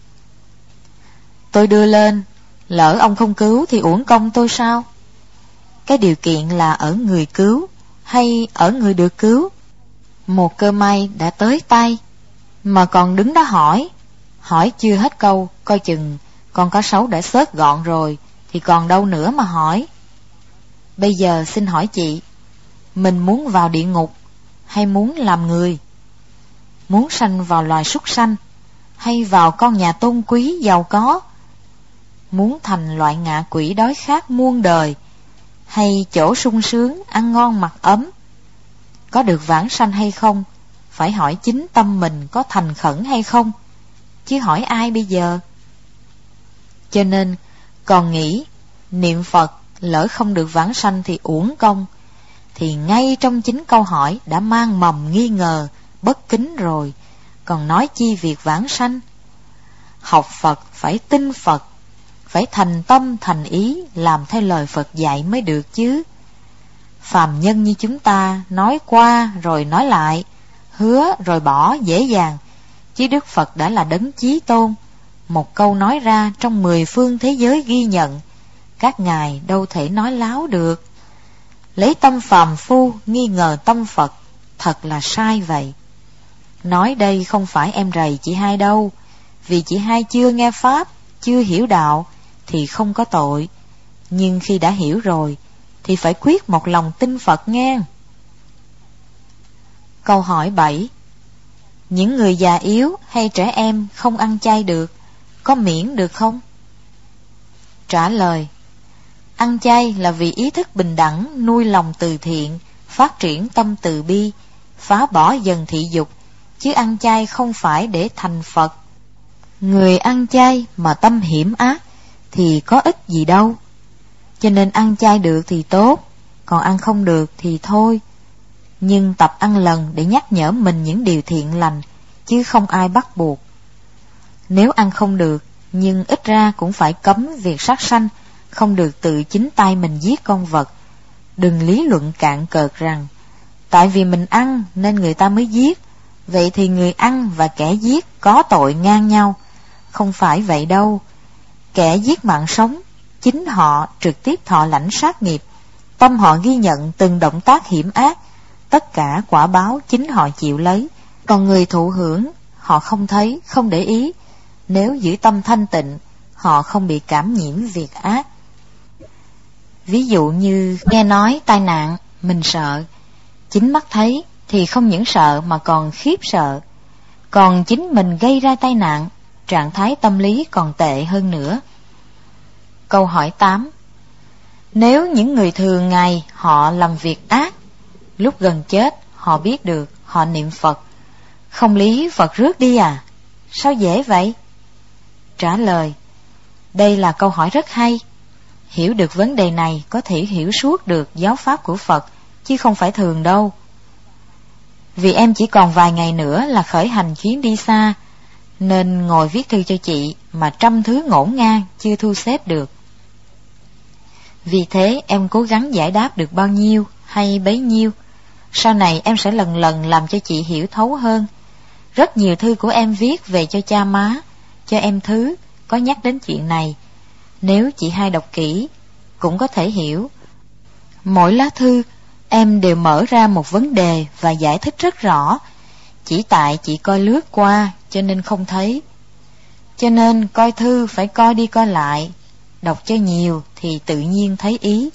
Speaker 1: tôi đưa lên, lỡ ông không cứu thì uổng công tôi sao? Cái điều kiện là ở người cứu hay ở người được cứu. Một cơ may đã tới tay, mà còn đứng đó hỏi. Hỏi chưa hết câu, coi chừng con cá sấu đã xớt gọn rồi, thì còn đâu nữa mà hỏi. Bây giờ xin hỏi chị, mình muốn vào địa ngục hay muốn làm người? Muốn sanh vào loài súc sanh hay vào con nhà tôn quý giàu có? Muốn thành loại ngạ quỷ đói khát muôn đời, hay chỗ sung sướng ăn ngon mặc ấm? Có được vãng sanh hay không, phải hỏi chính tâm mình có thành khẩn hay không, chứ hỏi ai bây giờ? Cho nên còn nghĩ niệm Phật lỡ không được vãng sanh thì uổng công, thì ngay trong chính câu hỏi đã mang mầm nghi ngờ, bất kính rồi, còn nói chi việc vãng sanh. Học Phật phải tin Phật, phải thành tâm thành ý làm theo lời Phật dạy mới được chứ. Phàm nhân như chúng ta nói qua rồi nói lại, hứa rồi bỏ dễ dàng, chứ Đức Phật đã là đấng chí tôn, một câu nói ra trong mười phương thế giới ghi nhận, các ngài đâu thể nói láo được. Lấy tâm phàm phu nghi ngờ tâm Phật, thật là sai vậy. Nói đây không phải em rầy chị hai đâu, vì chị hai chưa nghe Pháp, chưa hiểu đạo thì không có tội, nhưng khi đã hiểu rồi thì phải quyết một lòng tin Phật nghe. Câu hỏi bảy. Những người già yếu hay trẻ em không ăn chay được, có miễn được không? Trả lời: ăn chay là vì ý thức bình đẳng, nuôi lòng từ thiện, phát triển tâm từ bi, phá bỏ dần thị dục, chứ ăn chay không phải để thành Phật. Người ăn chay mà tâm hiểm ác thì có ích gì đâu. Cho nên ăn chay được thì tốt, còn ăn không được thì thôi. Nhưng tập ăn lần để nhắc nhở mình những điều thiện lành, chứ không ai bắt buộc. Nếu ăn không được, nhưng ít ra cũng phải cấm việc sát sanh, không được tự chính tay mình giết con vật. Đừng lý luận cạn cợt rằng tại vì mình ăn nên người ta mới giết, vậy thì người ăn và kẻ giết có tội ngang nhau. Không phải vậy đâu. Kẻ giết mạng sống, chính họ trực tiếp thọ lãnh sát nghiệp, tâm họ ghi nhận từng động tác hiểm ác, tất cả quả báo chính họ chịu lấy. Còn người thụ hưởng, họ không thấy, không để ý. Nếu giữ tâm thanh tịnh, họ không bị cảm nhiễm việc ác. Ví dụ như nghe nói tai nạn, mình sợ, chính mắt thấy thì không những sợ mà còn khiếp sợ. Còn chính mình gây ra tai nạn, trạng thái tâm lý còn tệ hơn nữa. Câu hỏi tám. Nếu những người thường ngày họ làm việc ác, lúc gần chết họ biết được, họ niệm Phật, không lý Phật rước đi à? Sao dễ vậy? Trả lời: đây là câu hỏi rất hay. Hiểu được vấn đề này có thể hiểu suốt được giáo pháp của Phật, chứ không phải thường đâu. Vì em chỉ còn vài ngày nữa là khởi hành chuyến đi xa, nên ngồi viết thư cho chị mà trăm thứ ngổn ngang chưa thu xếp được. Vì thế em cố gắng giải đáp được bao nhiêu hay bấy nhiêu. Sau này em sẽ lần lần làm cho chị hiểu thấu hơn. Rất nhiều thư của em viết về cho cha má, cho em Thứ có nhắc đến chuyện này. Nếu chị hai đọc kỹ cũng có thể hiểu. Mỗi lá thư em đều mở ra một vấn đề và giải thích rất rõ. Chỉ tại chị coi lướt qua cho nên không thấy. Cho nên coi thư phải coi đi coi lại, đọc cho nhiều thì tự nhiên thấy ý.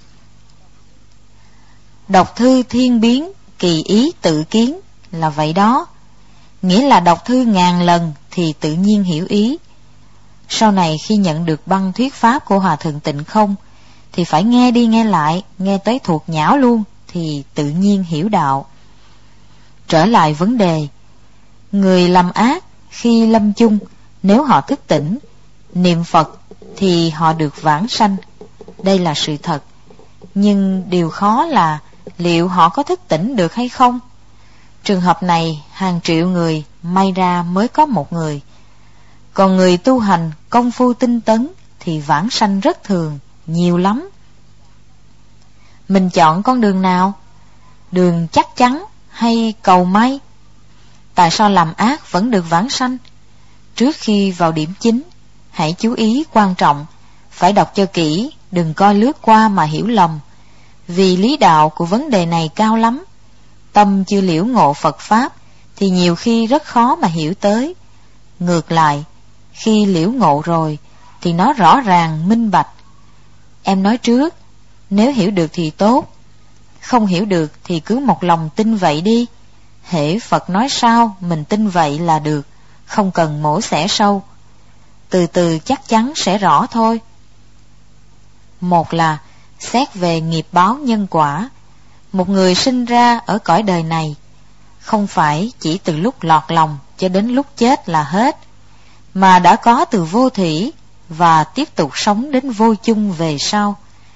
Speaker 1: Đọc thư thiên biến, kỳ ý tự kiến là vậy đó. Nghĩa là đọc thư ngàn lần thì tự nhiên hiểu ý. Sau này khi nhận được băng thuyết pháp của Hòa Thượng Tịnh Không thì phải nghe đi nghe lại, nghe tới thuộc nhão luôn thì tự nhiên hiểu đạo. Trở lại vấn đề, người làm ác khi lâm chung, nếu họ thức tỉnh, niệm Phật thì họ được vãng sanh. Đây là sự thật. Nhưng điều khó là liệu họ có thức tỉnh được hay không? Trường hợp này hàng triệu người, may ra mới có một người. Còn người tu hành công phu tinh tấn thì vãng sanh rất thường, nhiều lắm. Mình chọn con đường nào? Đường chắc chắn hay cầu may? Tại sao làm ác vẫn được vãng sanh? Trước khi vào điểm chính, hãy chú ý quan trọng, phải đọc cho kỹ, đừng coi lướt qua mà hiểu lầm. Vì lý đạo của vấn đề này cao lắm. Tâm chưa liễu ngộ Phật Pháp thì nhiều khi rất khó mà hiểu tới. Ngược lại, khi liễu ngộ rồi thì nó rõ ràng minh bạch. Em nói trước, nếu hiểu được thì tốt, không hiểu được thì cứ một lòng tin vậy đi. Hễ Phật nói sao mình tin vậy là được, không cần mổ xẻ sâu. Từ từ chắc chắn sẽ rõ thôi. Một là xét về nghiệp báo nhân quả. Một người sinh ra ở cõi đời này không phải chỉ từ lúc lọt lòng cho đến lúc chết là hết, mà đã có từ vô thủy và tiếp tục sống đến vô chung về sau.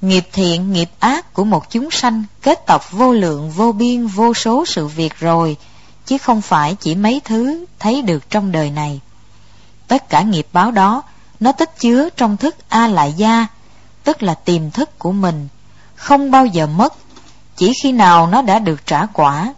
Speaker 1: Nghiệp thiện, nghiệp ác của một chúng sanh kết tập vô lượng vô biên vô số sự việc rồi, chứ không phải chỉ mấy thứ thấy được trong đời này. Tất cả nghiệp báo đó nó tích chứa trong thức A Lại Gia, tức là tiềm thức của mình, không bao giờ mất, chỉ khi nào nó đã được trả quả.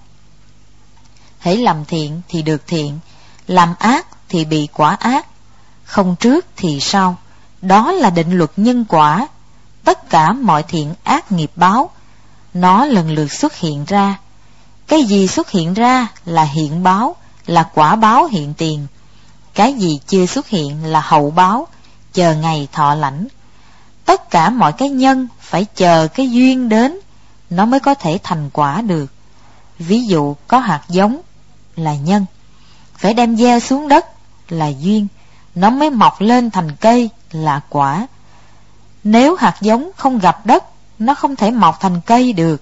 Speaker 1: Hễ làm thiện thì được thiện, làm ác thì bị quả ác, không trước thì sau. Đó là định luật nhân quả. Tất cả mọi thiện ác nghiệp báo, nó lần lượt xuất hiện ra. Cái gì xuất hiện ra là hiện báo, là quả báo hiện tiền. Cái gì chưa xuất hiện là hậu báo, chờ ngày thọ lãnh. Tất cả mọi cái nhân phải chờ cái duyên đến, nó mới có thể thành quả được. Ví dụ có hạt giống là nhân, phải đem gieo xuống đất là duyên, nó mới mọc lên thành cây là quả. Nếu hạt giống không gặp đất, nó không thể mọc thành cây được.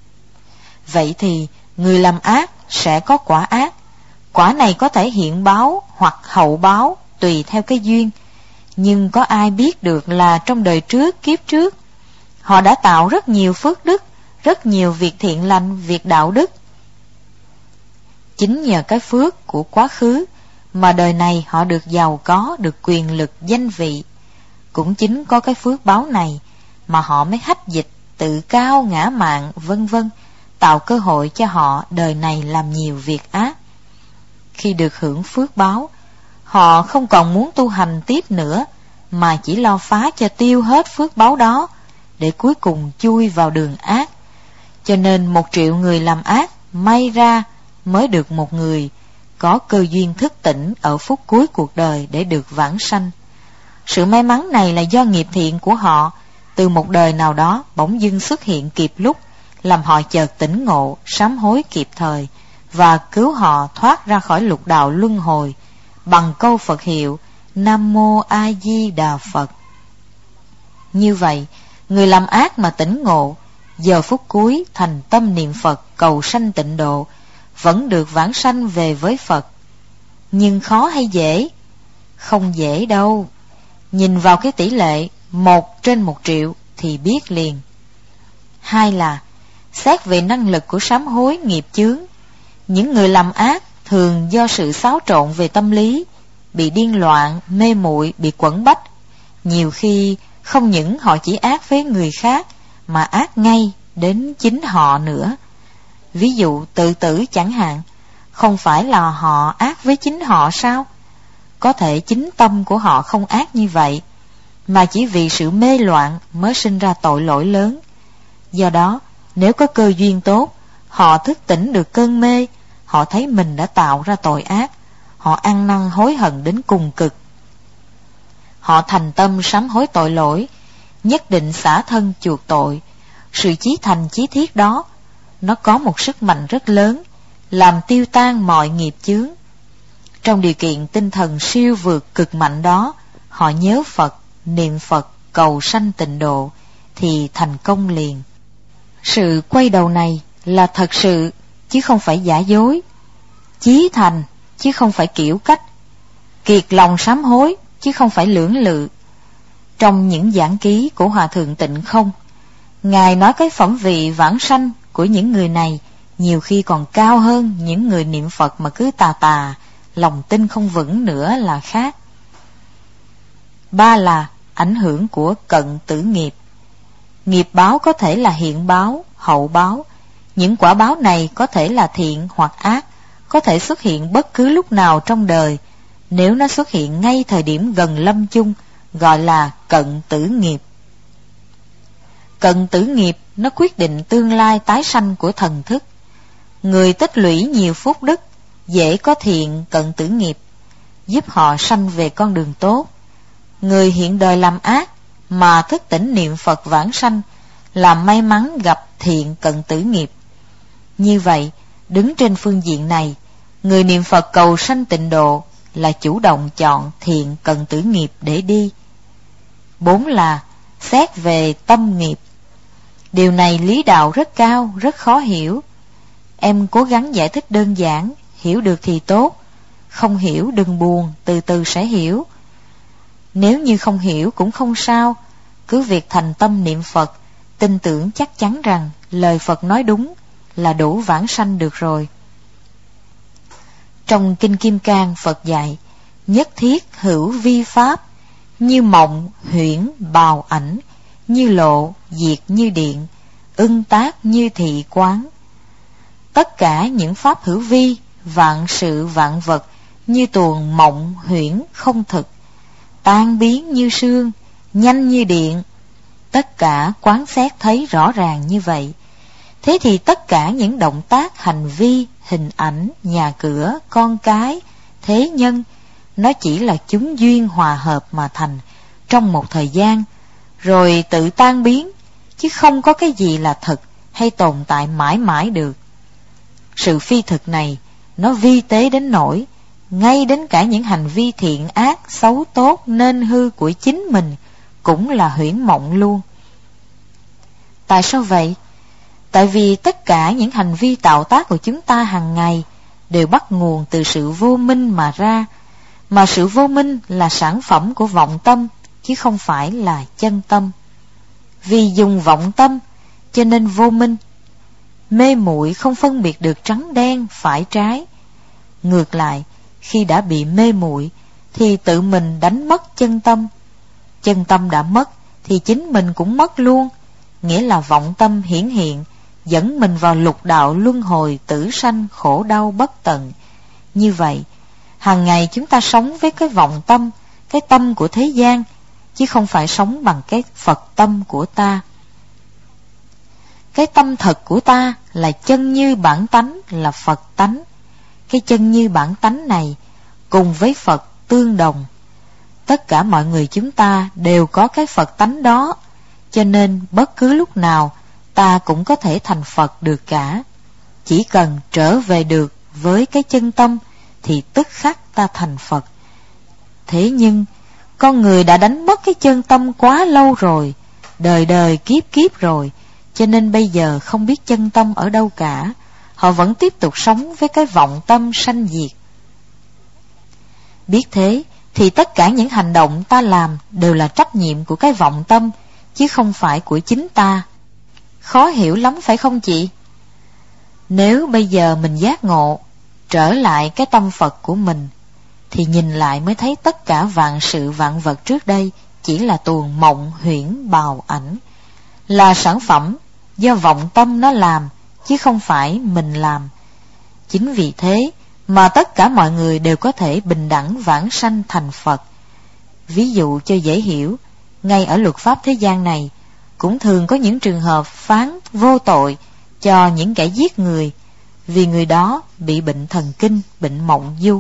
Speaker 1: Vậy thì người làm ác sẽ có quả ác. Quả này có thể hiện báo hoặc hậu báo tùy theo cái duyên. Nhưng có ai biết được là trong đời trước, kiếp trước, họ đã tạo rất nhiều phước đức, rất nhiều việc thiện lành, việc đạo đức. Chính nhờ cái phước của quá khứ mà đời này họ được giàu có, được quyền lực, danh vị. Cũng chính có cái phước báo này mà họ mới hách dịch, tự cao, ngã mạn, vân vân, tạo cơ hội cho họ đời này làm nhiều việc ác. Khi được hưởng phước báo, họ không còn muốn tu hành tiếp nữa, mà chỉ lo phá cho tiêu hết phước báo đó, để cuối cùng chui vào đường ác. Cho nên một triệu người làm ác, may ra mới được một người có cơ duyên thức tỉnh ở phút cuối cuộc đời để được vãng sanh. Sự may mắn này là do nghiệp thiện của họ từ một đời nào đó bỗng dưng xuất hiện kịp lúc, làm họ chợt tỉnh ngộ, sám hối kịp thời và cứu họ thoát ra khỏi lục đạo luân hồi bằng câu Phật hiệu Nam Mô A Di Đà Phật. Như vậy, người làm ác mà tỉnh ngộ, giờ phút cuối thành tâm niệm Phật cầu sanh tịnh độ, vẫn được vãng sanh về với Phật. Nhưng khó hay dễ? Không dễ đâu. Nhìn vào cái tỷ lệ một trên một triệu thì biết liền. Hai là xét về năng lực của sám hối nghiệp chướng. Những người làm ác thường do sự xáo trộn về tâm lý, bị điên loạn, mê muội, bị quẩn bách. Nhiều khi không những họ chỉ ác với người khác, mà ác ngay đến chính họ nữa. Ví dụ tự tử chẳng hạn, không phải là họ ác với chính họ sao? Có thể chính tâm của họ không ác như vậy, mà chỉ vì sự mê loạn mới sinh ra tội lỗi lớn. Do đó, nếu có cơ duyên tốt, họ thức tỉnh được cơn mê, họ thấy mình đã tạo ra tội ác, họ ăn năn hối hận đến cùng cực. Họ thành tâm sám hối tội lỗi, nhất định xả thân chuộc tội. Sự chí thành chí thiết đó, nó có một sức mạnh rất lớn, làm tiêu tan mọi nghiệp chướng. Trong điều kiện tinh thần siêu vượt cực mạnh đó, họ nhớ Phật, niệm Phật, cầu sanh tịnh độ, thì thành công liền. Sự quay đầu này là thật sự, chứ không phải giả dối. Chí thành, chứ không phải kiểu cách. Kiệt lòng sám hối, chứ không phải lưỡng lự. Trong những giảng ký của Hòa Thượng Tịnh Không, Ngài nói cái phẩm vị vãng sanh của những người này nhiều khi còn cao hơn những người niệm Phật mà cứ tà tà, lòng tin không vững nữa là khác. Ba là ảnh hưởng của cận tử nghiệp. Nghiệp báo có thể là hiện báo, hậu báo. Những quả báo này có thể là thiện hoặc ác, có thể xuất hiện bất cứ lúc nào trong đời. Nếu nó xuất hiện ngay thời điểm gần lâm chung, gọi là cận tử nghiệp. Cận tử nghiệp nó quyết định tương lai tái sanh của thần thức. Người tích lũy nhiều phúc đức, dễ có thiện cận tử nghiệp, giúp họ sanh về con đường tốt. Người hiện đời làm ác mà thức tỉnh niệm Phật vãng sanh, làm may mắn gặp thiện cận tử nghiệp. Như vậy, đứng trên phương diện này, người niệm Phật cầu sanh tịnh độ là chủ động chọn thiện cận tử nghiệp để đi. Bốn là xét về tâm nghiệp. Điều này lý đạo rất cao, rất khó hiểu. Em cố gắng giải thích đơn giản, hiểu được thì tốt. Không hiểu đừng buồn, từ từ sẽ hiểu. Nếu như không hiểu cũng không sao, cứ việc thành tâm niệm Phật, tin tưởng chắc chắn rằng lời Phật nói đúng là đủ vãng sanh được rồi. Trong Kinh Kim Cang, Phật dạy, nhất thiết hữu vi pháp, như mộng huyễn bào ảnh, như lộ diệt như điện, ưng tác như thị quán. Tất cả những pháp hữu vi, vạn sự vạn vật, như tuồng mộng huyễn không thực, tan biến như sương, nhanh như điện. Tất cả quán xét thấy rõ ràng như vậy. Thế thì tất cả những động tác, hành vi, hình ảnh, nhà cửa, con cái, thế nhân, nó chỉ là chúng duyên hòa hợp mà thành trong một thời gian, rồi tự tan biến, chứ không có cái gì là thực hay tồn tại mãi mãi được. Sự phi thực này, nó vi tế đến nỗi, ngay đến cả những hành vi thiện ác, xấu tốt, nên hư của chính mình cũng là huyễn mộng luôn. Tại sao vậy? Tại vì tất cả những hành vi tạo tác của chúng ta hàng ngày đều bắt nguồn từ sự vô minh mà ra, mà sự vô minh là sản phẩm của vọng tâm, chứ không phải là chân tâm. Vì dùng vọng tâm, cho nên vô minh, mê muội không phân biệt được trắng đen, phải trái. Ngược lại, khi đã bị mê muội thì tự mình đánh mất chân tâm. Chân tâm đã mất thì chính mình cũng mất luôn, nghĩa là vọng tâm hiển hiện, dẫn mình vào lục đạo luân hồi tử sanh khổ đau bất tận. Như vậy, hàng ngày chúng ta sống với cái vọng tâm, cái tâm của thế gian, chứ không phải sống bằng cái Phật tâm của ta. Cái tâm thật của ta là chân như bản tánh, là Phật tánh. Cái chân như bản tánh này cùng với Phật tương đồng. Tất cả mọi người chúng ta đều có cái Phật tánh đó, cho nên bất cứ lúc nào ta cũng có thể thành Phật được cả. Chỉ cần trở về được với cái chân tâm thì tức khắc ta thành Phật. Thế nhưng con người đã đánh mất cái chân tâm quá lâu rồi, đời đời kiếp kiếp rồi, cho nên bây giờ không biết chân tâm ở đâu cả. Họ vẫn tiếp tục sống với cái vọng tâm sanh diệt. Biết thế thì tất cả những hành động ta làm đều là trách nhiệm của cái vọng tâm, chứ không phải của chính ta. Khó hiểu lắm phải không chị? Nếu bây giờ mình giác ngộ, trở lại cái tâm Phật của mình, thì nhìn lại mới thấy tất cả vạn sự vạn vật trước đây chỉ là tuồng mộng huyễn bào ảnh, là sản phẩm do vọng tâm nó làm, chứ không phải mình làm. Chính vì thế mà tất cả mọi người đều có thể bình đẳng vãng sanh thành Phật. Ví dụ cho dễ hiểu, ngay ở luật pháp thế gian này cũng thường có những trường hợp phán vô tội cho những kẻ giết người, vì người đó bị bệnh thần kinh, bệnh mộng du.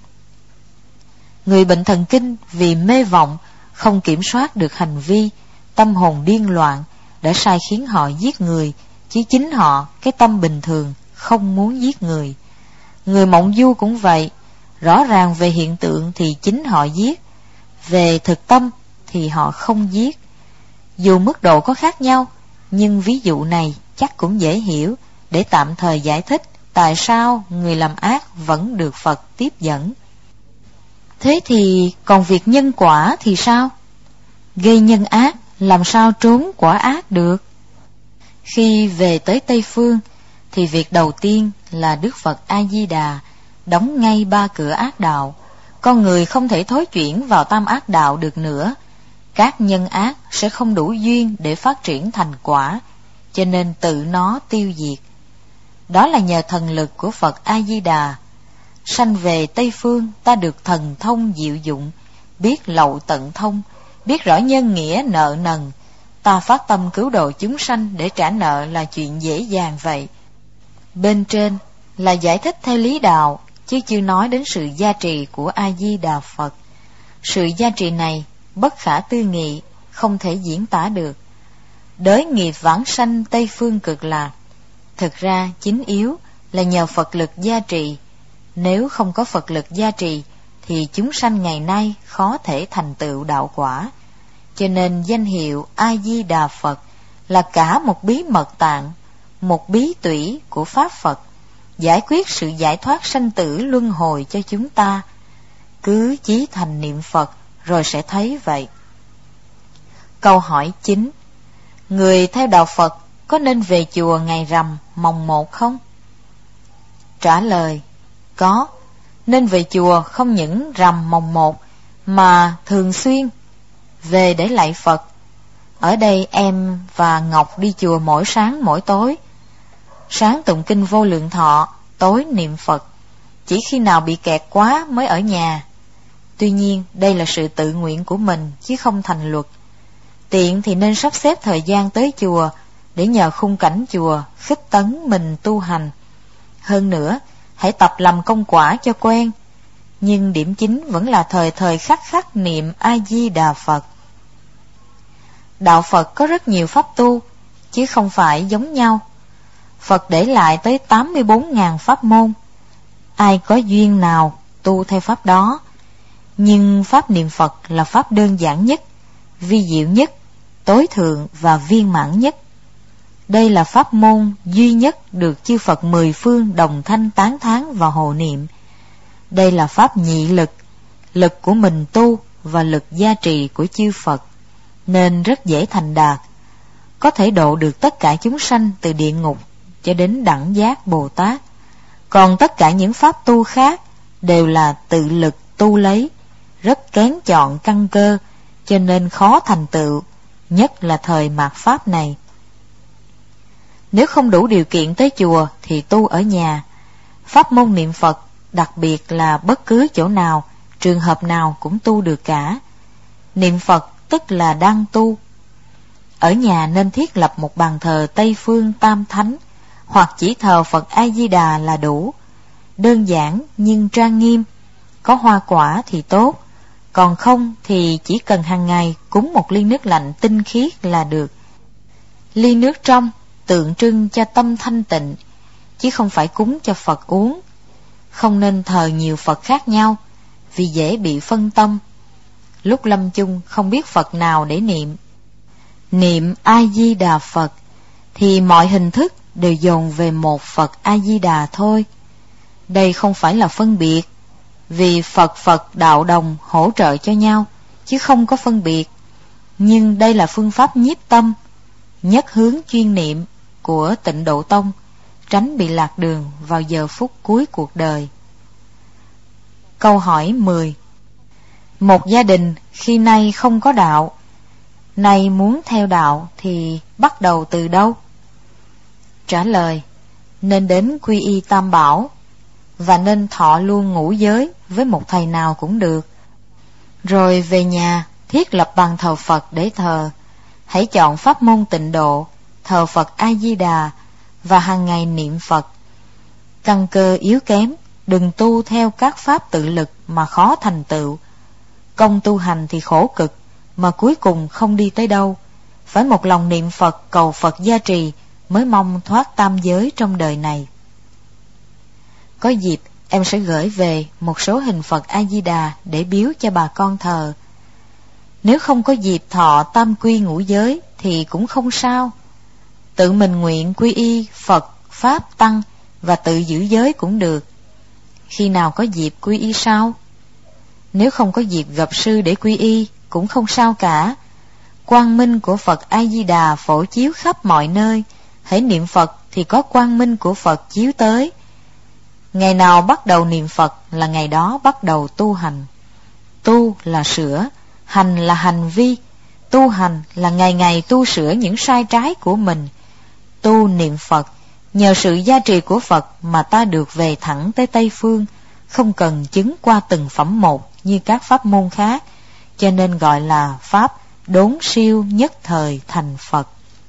Speaker 1: Người bệnh thần kinh vì mê vọng, không kiểm soát được hành vi, tâm hồn điên loạn, đã sai khiến họ giết người, chứ chính họ, cái tâm bình thường, không muốn giết người. Người mộng du cũng vậy, rõ ràng về hiện tượng thì chính họ giết, về thực tâm thì họ không giết. Dù mức độ có khác nhau, nhưng ví dụ này chắc cũng dễ hiểu, để tạm thời giải thích tại sao người làm ác vẫn được Phật tiếp dẫn. Thế thì còn việc nhân quả thì sao? Gây nhân ác làm sao trốn quả ác được? Khi về tới Tây Phương thì việc đầu tiên là Đức Phật A-di-đà đóng ngay ba cửa ác đạo. Con người không thể thối chuyển vào tam ác đạo được nữa. Các nhân ác sẽ không đủ duyên để phát triển thành quả, cho nên tự nó tiêu diệt. Đó là nhờ thần lực của Phật A-di-đà. Sanh về Tây Phương, ta được thần thông diệu dụng, biết lậu tận thông, biết rõ nhân nghĩa nợ nần. Ta phát tâm cứu độ chúng sanh để trả nợ là chuyện dễ dàng vậy. Bên trên là giải thích theo lý đạo, chứ chưa nói đến sự gia trì của A-di-đà Phật. Sự gia trì này bất khả tư nghị, không thể diễn tả được. Đới nghiệp vãng sanh Tây Phương Cực Lạc, thực ra chính yếu là nhờ Phật lực gia trì. Nếu không có Phật lực gia trì thì chúng sanh ngày nay khó thể thành tựu đạo quả. Cho nên danh hiệu A-di-đà Phật là cả một bí mật tạng, một bí tủy của Pháp Phật, giải quyết sự giải thoát sanh tử luân hồi cho chúng ta. Cứ chí thành niệm Phật rồi sẽ thấy vậy. Câu hỏi chính: người theo đạo Phật có nên về chùa ngày rằm mồng một không? Trả lời, có, nên về chùa không những rằm mồng một mà thường xuyên về để lạy Phật. Ở đây em và Ngọc đi chùa mỗi sáng mỗi tối. Sáng tụng kinh Vô Lượng Thọ, tối niệm Phật. Chỉ khi nào bị kẹt quá mới ở nhà. Tuy nhiên đây là sự tự nguyện của mình chứ không thành luật. Tiện thì nên sắp xếp thời gian tới chùa để nhờ khung cảnh chùa khích tấn mình tu hành. Hơn nữa, hãy tập làm công quả cho quen. Nhưng điểm chính vẫn là thời thời khắc khắc niệm A-di-đà Phật. Đạo Phật có rất nhiều pháp tu, chứ không phải giống nhau. Phật để lại tới tám mươi bốn nghìn pháp môn. Ai có duyên nào tu theo pháp đó. Nhưng pháp niệm Phật là pháp đơn giản nhất, vi diệu nhất, tối thượng và viên mãn nhất. Đây là pháp môn duy nhất được chư Phật mười phương đồng thanh tán thán và hộ niệm. Đây là pháp nhị lực, lực của mình tu và lực gia trì của chư Phật, nên rất dễ thành đạt, có thể độ được tất cả chúng sanh từ địa ngục cho đến đẳng giác Bồ Tát. Còn tất cả những pháp tu khác đều là tự lực tu lấy, rất kén chọn căn cơ, cho nên khó thành tựu, nhất là thời mạt pháp này. Nếu không đủ điều kiện tới chùa thì tu ở nhà. Pháp môn niệm Phật, đặc biệt là bất cứ chỗ nào, trường hợp nào cũng tu được cả. Niệm Phật tức là đang tu. Ở nhà nên thiết lập một bàn thờ Tây Phương Tam Thánh, hoặc chỉ thờ Phật A-di-đà là đủ. Đơn giản nhưng trang nghiêm, có hoa quả thì tốt, còn không thì chỉ cần hàng ngày cúng một ly nước lạnh tinh khiết là được. Ly nước trong tượng trưng cho tâm thanh tịnh, chứ không phải cúng cho Phật uống. Không nên thờ nhiều Phật khác nhau, vì dễ bị phân tâm. Lúc lâm chung không biết Phật nào để niệm. Niệm A-di-đà Phật thì mọi hình thức đều dồn về một Phật A-di-đà thôi. Đây không phải là phân biệt, vì Phật Phật đạo đồng hỗ trợ cho nhau, chứ không có phân biệt. Nhưng đây là phương pháp nhiếp tâm, nhất hướng chuyên niệm của Tịnh Độ Tông, tránh bị lạc đường vào giờ phút cuối cuộc đời. Câu hỏi mười. Một gia đình khi nay không có đạo, nay muốn theo đạo thì bắt đầu từ đâu? Trả lời, nên đến quy y Tam Bảo, và nên thọ luôn ngũ giới với một thầy nào cũng được. Rồi về nhà thiết lập bàn thờ Phật để thờ. Hãy chọn pháp môn tịnh độ, thờ Phật A-di-đà và hàng ngày niệm Phật. Căn cơ yếu kém, đừng tu theo các pháp tự lực mà khó thành tựu. Công tu hành thì khổ cực, mà cuối cùng không đi tới đâu. Phải một lòng niệm Phật cầu Phật gia trì mới mong thoát tam giới trong đời này. Có dịp em sẽ gửi về một số hình Phật A-di-đà để biếu cho bà con thờ. Nếu không có dịp thọ tam quy ngũ giới thì cũng không sao. Tự mình nguyện quy y Phật, Pháp, Tăng và tự giữ giới cũng được. Khi nào có dịp quy y sao? Nếu không có dịp gặp sư để quy y cũng không sao cả. Quang minh của Phật A-di-đà phổ chiếu khắp mọi nơi. Hãy niệm Phật thì có quang minh của Phật chiếu tới. Ngày nào bắt đầu niệm Phật là ngày đó bắt đầu tu hành. Tu là sửa, hành là hành vi. Tu hành là ngày ngày tu sửa những sai trái của mình. Tu niệm Phật, nhờ sự gia trì của Phật mà ta được về thẳng tới Tây Phương, không cần chứng qua từng phẩm một như các pháp môn khác, cho nên gọi là pháp đốn siêu nhất thời thành Phật.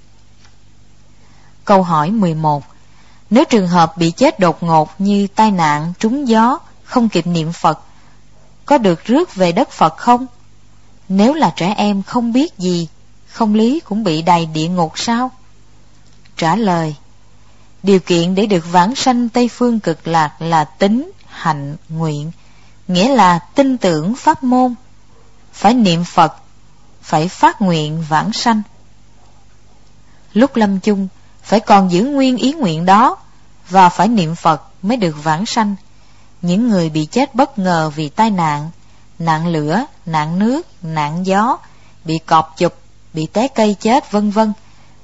Speaker 1: Câu hỏi mười một. Nếu trường hợp bị chết đột ngột như tai nạn, trúng gió, không kịp niệm Phật, có được rước về đất Phật không? Nếu là trẻ em không biết gì, không lý cũng bị đày địa ngục sao? Trả lời, điều kiện để được vãng sanh Tây Phương Cực Lạc là tín, hạnh, nguyện, nghĩa là tin tưởng pháp môn, phải niệm Phật, phải phát nguyện vãng sanh. Lúc lâm chung phải còn giữ nguyên ý nguyện đó, và phải niệm Phật mới được vãng sanh. Những người bị chết bất ngờ vì tai nạn, nạn lửa, nạn nước, nạn gió, bị cọp chụp, bị té cây chết vân vân,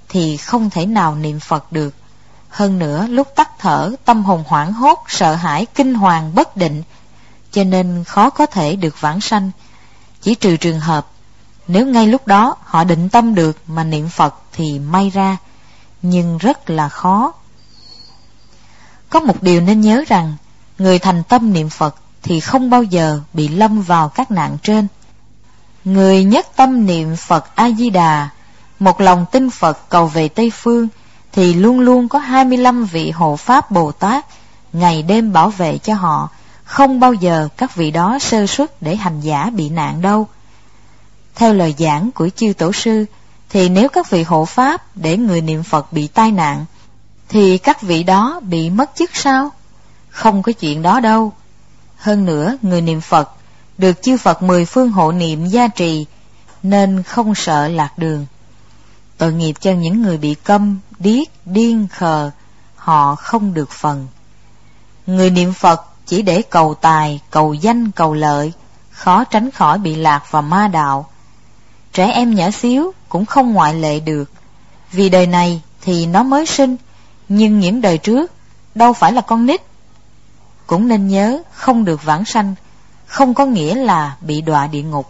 Speaker 1: thì không thể nào niệm Phật được. Hơn nữa lúc tắt thở, tâm hồn hoảng hốt, sợ hãi, kinh hoàng, bất định, cho nên khó có thể được vãng sanh. Chỉ trừ trường hợp nếu ngay lúc đó họ định tâm được mà niệm Phật thì may ra, nhưng rất là khó. Có một điều nên nhớ rằng, người thành tâm niệm Phật thì không bao giờ bị lâm vào các nạn trên. Người nhất tâm niệm Phật A-di-đà, một lòng tin Phật cầu về Tây Phương, thì luôn luôn có hai mươi lăm vị hộ Pháp Bồ Tát ngày đêm bảo vệ cho họ, không bao giờ các vị đó sơ suất để hành giả bị nạn đâu. Theo lời giảng của chư Tổ sư, thì nếu các vị hộ Pháp để người niệm Phật bị tai nạn, thì các vị đó bị mất chức sao? Không có chuyện đó đâu. Hơn nữa, người niệm Phật được chư Phật mười phương hộ niệm gia trì, nên không sợ lạc đường. Tội nghiệp cho những người bị câm, điếc, điên, khờ, họ không được phần. Người niệm Phật chỉ để cầu tài, cầu danh, cầu lợi, khó tránh khỏi bị lạc vào ma đạo. Trẻ em nhỏ xíu cũng không ngoại lệ được, vì đời này thì nó mới sinh, nhưng những đời trước đâu phải là con nít. Cũng nên nhớ, không được vãng sanh không có nghĩa là bị đọa địa ngục.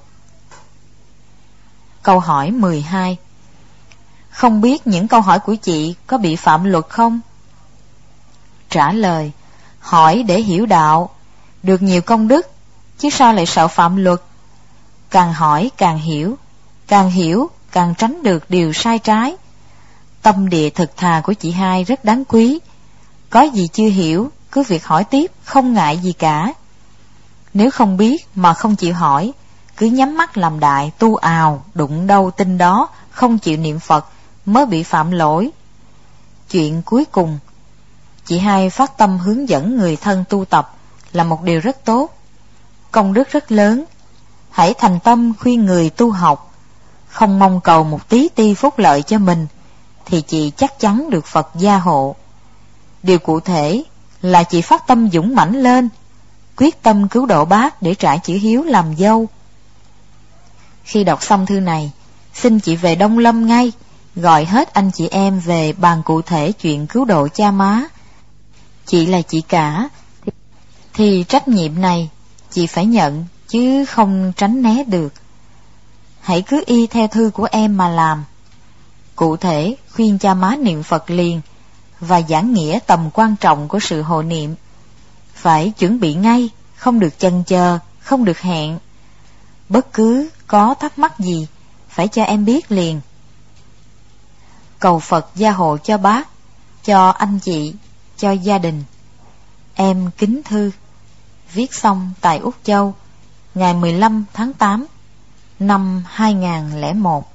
Speaker 1: Câu hỏi mười hai. Không biết những câu hỏi của chị có bị phạm luật không? Trả lời: hỏi để hiểu đạo, được nhiều công đức, chứ sao lại sợ phạm luật. Càng hỏi càng hiểu, càng hiểu càng tránh được điều sai trái. Tâm địa thực thà của chị hai rất đáng quý. Có gì chưa hiểu, cứ việc hỏi tiếp, không ngại gì cả. Nếu không biết mà không chịu hỏi, cứ nhắm mắt làm đại, tu ào, đụng đâu tin đó, không chịu niệm Phật, mới bị phạm lỗi. Chuyện cuối cùng, chị hai phát tâm hướng dẫn người thân tu tập là một điều rất tốt, công đức rất lớn. Hãy thành tâm khuyên người tu học, không mong cầu một tí ti phúc lợi cho mình, thì chị chắc chắn được Phật gia hộ. Điều cụ thể là chị phát tâm dũng mãnh lên, quyết tâm cứu độ bác để trả chữ hiếu làm dâu. Khi đọc xong thư này, xin chị về Đông Lâm ngay, gọi hết anh chị em về bàn cụ thể chuyện cứu độ cha má. Chị là chị cả, thì trách nhiệm này chị phải nhận, chứ không tránh né được. Hãy cứ y theo thư của em mà làm. Cụ thể khuyên cha má niệm Phật liền, và giảng nghĩa tầm quan trọng của sự hộ niệm. Phải chuẩn bị ngay, không được chần chờ, không được hẹn. Bất cứ có thắc mắc gì, phải cho em biết liền. Cầu Phật gia hộ cho bác, cho anh chị, cho gia đình. Em kính thư. Viết xong tại Úc Châu, ngày mười lăm tháng tám năm hai nghìn lẻ một.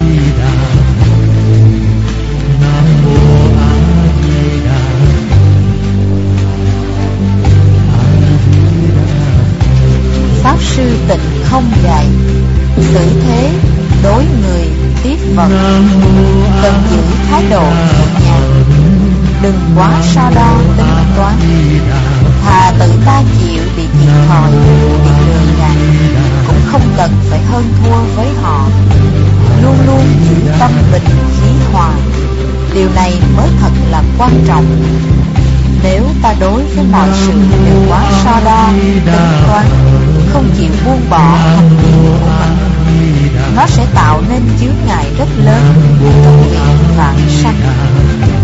Speaker 1: Pháp sư Tịnh không dạy, xử thế đối người tiếp vật, cần giữ thái độ nhẹ nhàng, đừng quá so đo tính toán. Thà tự ta chịu bị thiệt thòi, bị lừa gạt, cũng không cần phải hơn thua với họ. Luôn luôn giữ tâm bình khí hòa, điều này mới thật là quan trọng. Nếu ta đối với mọi sự đều quá so đo, tính toán, không chịu buông bỏ hành vi của mình, nó sẽ tạo nên chướng ngại rất lớn trong việc vãng sanh.